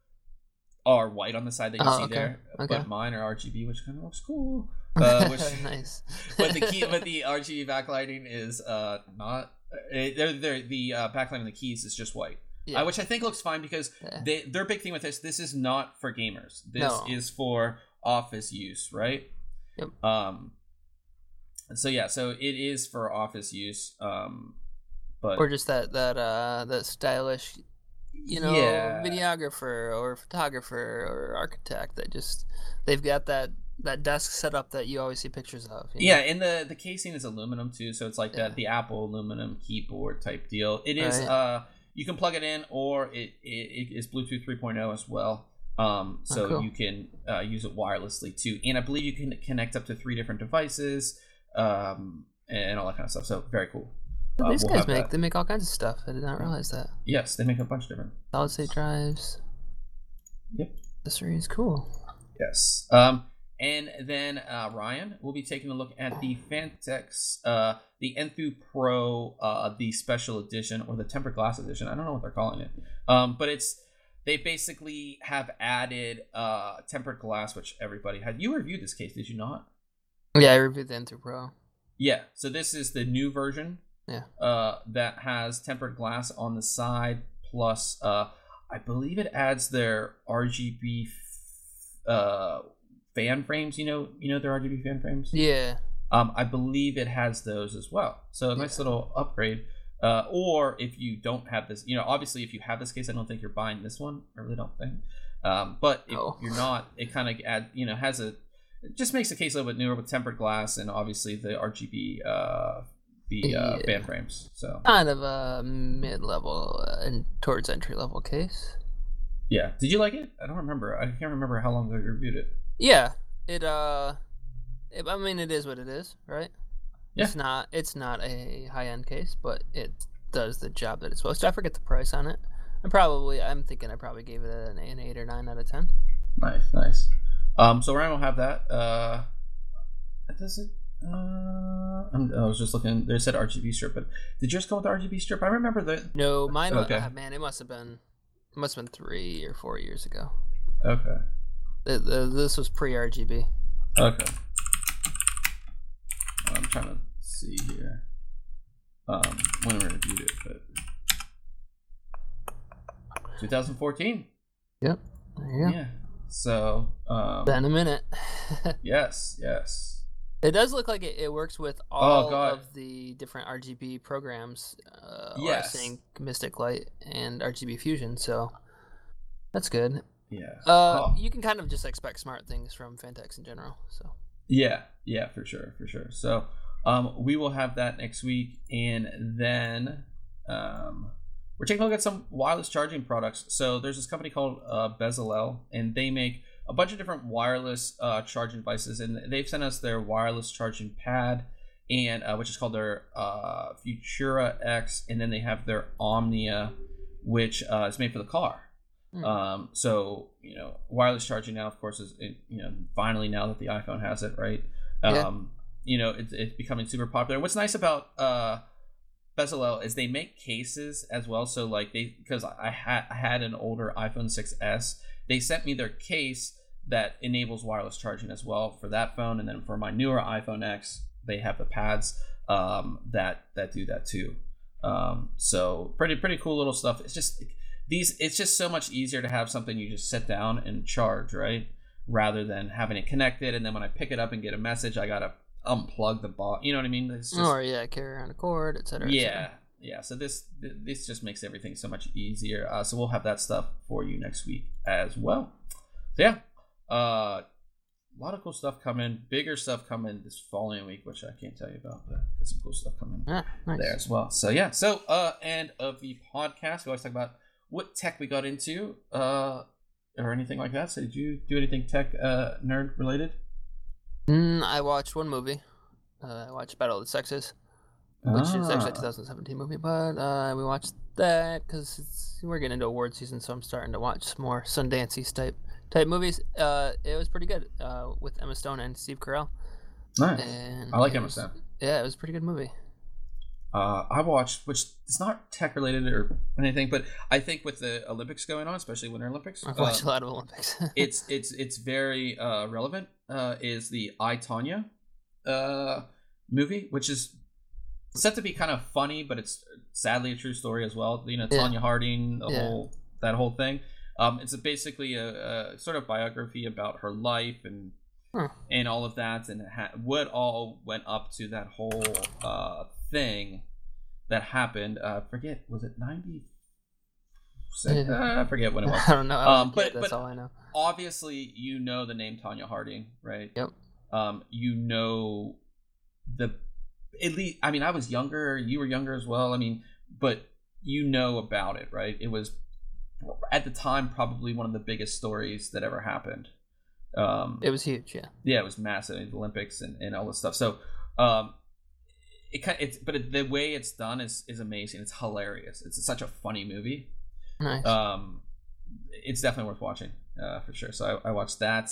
are white on the side that you Oh, see okay. there, Okay. but mine are R G B, which kind of looks cool. Uh, which, Nice. but the key, but the R G B backlighting is uh not. Uh, they're, they're, the uh, backlighting on the keys is just white, Yeah. uh, which I think looks fine because Yeah. they their big thing with this. This is not for gamers. This No. is for office use, right? Yep. Um. So yeah, so it is for office use. Um, but Or just that that uh that stylish, you know, Yeah. videographer or photographer or architect that just they've got that that desk set up that you always see pictures of. you know? yeah, and the the casing is aluminum too, so it's like Yeah. that the Apple aluminum keyboard type deal. It is. Right. Uh, you can plug it in, or it it, it is Bluetooth three point oh as well. Um, so Oh, cool. you can uh, use it wirelessly too, and I believe you can connect up to three different devices, um, and all that kind of stuff. So very cool. But Uh, these we'll guys have make that. they make all kinds of stuff. I did not realize that. Yes, they make a bunch of different. Solid state drives. Yep. Accessories, cool. Yes. Um, and then uh, Ryan will be taking a look at the Fantex, uh, the Enthu Pro, uh, the special edition or the tempered glass edition. I don't know what they're calling it, um, but it's they basically have added uh, tempered glass, which everybody had. You reviewed this case, did you not? Yeah, I reviewed the Enthu Pro. Yeah. So this is the new version. Yeah. Uh, that has tempered glass on the side, plus uh, I believe it adds their R G B f- uh, fan frames. You know, you know their R G B fan frames. Yeah. Um, I believe it has those as well. So a nice Yeah. little upgrade. Uh, or if you don't have this, you know, obviously if you have this case, I don't think you're buying this one. I really don't think. Um, but if No. you're not, it kind of add, you know, has a, it just makes the case a little bit newer with tempered glass and obviously the R G B, uh, the uh, Yeah. fan frames. So Kind of a mid-level uh, and towards entry-level case. yeah, did you like it? I don't remember. I can't remember how long ago you reviewed it. Yeah, it uh, it, I mean, it is what it is, right? Yeah. It's not it's not a high-end case, but it does the job that it's supposed to. I forget the price on it. I probably I'm thinking I probably gave it an, an eight or nine out of ten. Nice, nice. Um, so Ryan will have that. Uh, does it? Uh, I'm, I was just looking. They said R G B strip, but did yours come with the R G B strip? I remember that. No, mine. Okay. Uh, man, it must have been it must have been three or four years ago. Okay. Th- th- This was pre-R G B. Okay. I'm trying to see here. Um, when we reviewed it, but twenty fourteen. Yep. There you go. Yeah. So, um, Been a minute. yes, yes. It does look like it, it works with all God. of the different R G B programs. Uh, Yes. Sync, Mystic Light, and R G B Fusion. So that's good. Yeah. Uh, Oh. You can kind of just expect smart things from Fantex in general. So Yeah, yeah, for sure, for sure. So, um, we will have that next week, and then, um, we're taking a look at some wireless charging products. So there's this company called uh, Bezalel, and they make a bunch of different wireless uh, charging devices, and they've sent us their wireless charging pad, and uh, which is called their uh, Futura X, and then they have their Omnia, which uh, is made for the car. Mm. Um, so you know, wireless charging now, of course, is you know finally now that the iPhone has it, right? Um, yeah. You know, it's it's becoming super popular. What's nice about uh, Bezalel is they make cases as well. So like they, because I had I had an older iPhone six S, they sent me their case that enables wireless charging as well for that phone, and then for my newer iPhone X, they have the pads um, that that do that too. Um, so pretty pretty cool little stuff. It's just these. It's just so much easier to have something you just sit down and charge, right? Rather than having it connected, and then when I pick it up and get a message, I gotta unplug the bot. You know what I mean? It's just, or yeah, carry around a cord, et cetera. Yeah, et cetera. yeah. So this this just makes everything so much easier. Uh, so we'll have that stuff for you next week as well. So yeah, uh, a lot of cool stuff coming. Bigger stuff coming this following week, which I can't tell you about, but there's some cool stuff coming ah, nice. there as well. So yeah. So uh, end of the podcast, we always talk about what tech we got into. Uh. Or anything like that. So did you do anything tech uh, nerd related? Mm, I watched one movie. Uh, I watched Battle of the Sexes, which ah. is actually a twenty seventeen movie, but uh, we watched that because we're getting into award season, so I'm starting to watch more Sundance type type movies. Uh, it was pretty good uh, with Emma Stone and Steve Carell. Nice. And I like Emma was, Stone. Yeah, it was a pretty good movie. Uh, I watched, which it's not tech related or anything, but I think with the Olympics going on, especially Winter Olympics, I've watched uh, a lot of Olympics. it's it's it's very uh, relevant. Uh, is the I, Tonya uh, movie, which is set to be kind of funny, but it's sadly a true story as well. You know, yeah. Tonya Harding, the yeah. whole that whole thing. Um, it's a, basically a, a sort of biography about her life and huh. and all of that, and ha- what all went up to that whole uh, thing that happened. Uh, forget, was it ninety? Yeah. Uh, I forget when it was. I don't know. I um, but that's but all I know. Obviously, you know the name Tonya Harding, right? Yep. Um, you know the at least. I mean, I was younger. You were younger as well. I mean, but you know about it, right? It was at the time probably one of the biggest stories that ever happened. Um, it was huge, yeah. Yeah, it was massive. The Olympics and, and all this stuff. So, um, it kind of, it's but it, the way it's done is is amazing. It's hilarious. It's such a funny movie. Nice. Um, it's definitely worth watching, uh, for sure. So I, I watched that.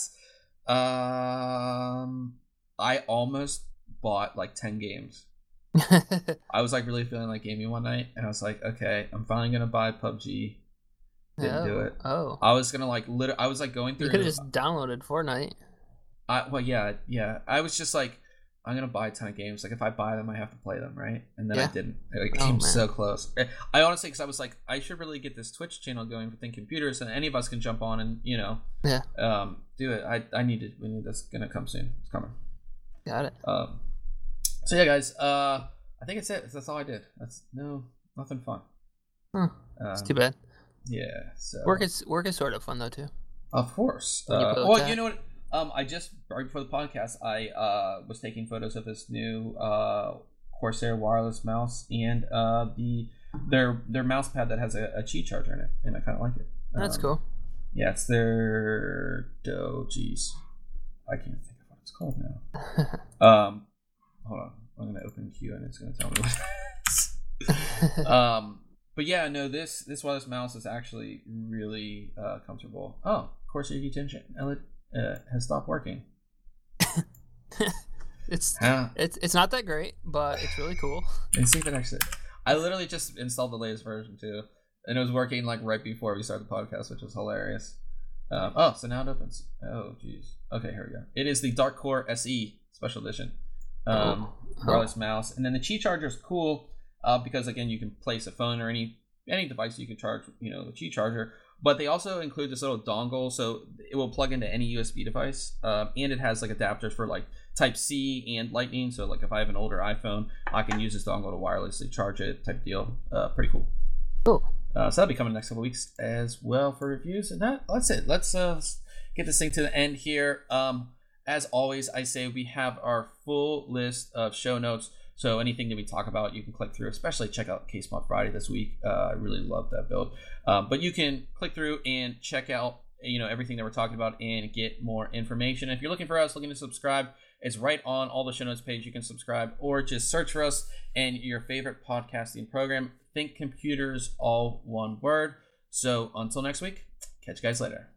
Um, I almost bought like ten games. I was like really feeling like gaming one night, and I was like, okay, I'm finally gonna buy P U B G. Didn't oh, do it. Oh. I was gonna like literally. I was like going through. You could have just downloaded Fortnite. I well yeah yeah. I was just like, I'm gonna buy a ton of games. Like if I buy them, I have to play them, right? And then yeah. I didn't. I came oh, so close. I honestly, because I was like, I should really get this Twitch channel going for Think Computers, and any of us can jump on and you know, yeah, um, do it. I I need it. We need this. Gonna come soon. It's coming. Got it. Um. So yeah, guys. Uh, I think it's it. That's all I did. That's no nothing fun. Huh. Um, it's too bad. Yeah. So work is work is sort of fun though too. Of course. Uh, you well, you know what? Um, I just right before the podcast, I uh was taking photos of this new uh Corsair wireless mouse and uh the their their mouse pad that has a, a Qi charger in it, and I kind of like it. That's um, cool. Yeah, it's their Do. Geez, I can't think of what it's called now. um, hold on, I'm gonna open Q and it's gonna tell me what it is. um. But yeah, no, this this wireless mouse is actually really uh, comfortable. Oh, Corsair Tension Elite uh, has stopped working. it's uh, it's it's not that great, but it's really cool. And see if it actually. I literally just installed the latest version too, and it was working like right before we started the podcast, which was hilarious. Um, oh, so now it opens. Oh, geez. Okay, here we go. It is the Dark Core S E Special Edition um, oh. wireless oh. mouse, and then the Qi charger is cool. Uh, because again, you can place a phone or any any device you can charge, you know, a Qi charger. But they also include this little dongle, so it will plug into any U S B device, uh, and it has like adapters for like Type C and Lightning. So like if I have an older iPhone, I can use this dongle to wirelessly charge it, type deal. Uh, pretty cool. Cool. Uh, so that'll be coming next couple of weeks as well for reviews. And that that's it. Let's uh, get this thing to the end here. Um, as always, I say we have our full list of show notes. So anything that we talk about, you can click through, especially check out Case Mod Friday this week. Uh, I really love that build. Um, but you can click through and check out, you know, everything that we're talking about and get more information. If you're looking for us, looking to subscribe, it's right on all the show notes page. You can subscribe or just search for us and your favorite podcasting program. Think Computers, all one word. So until next week, catch you guys later.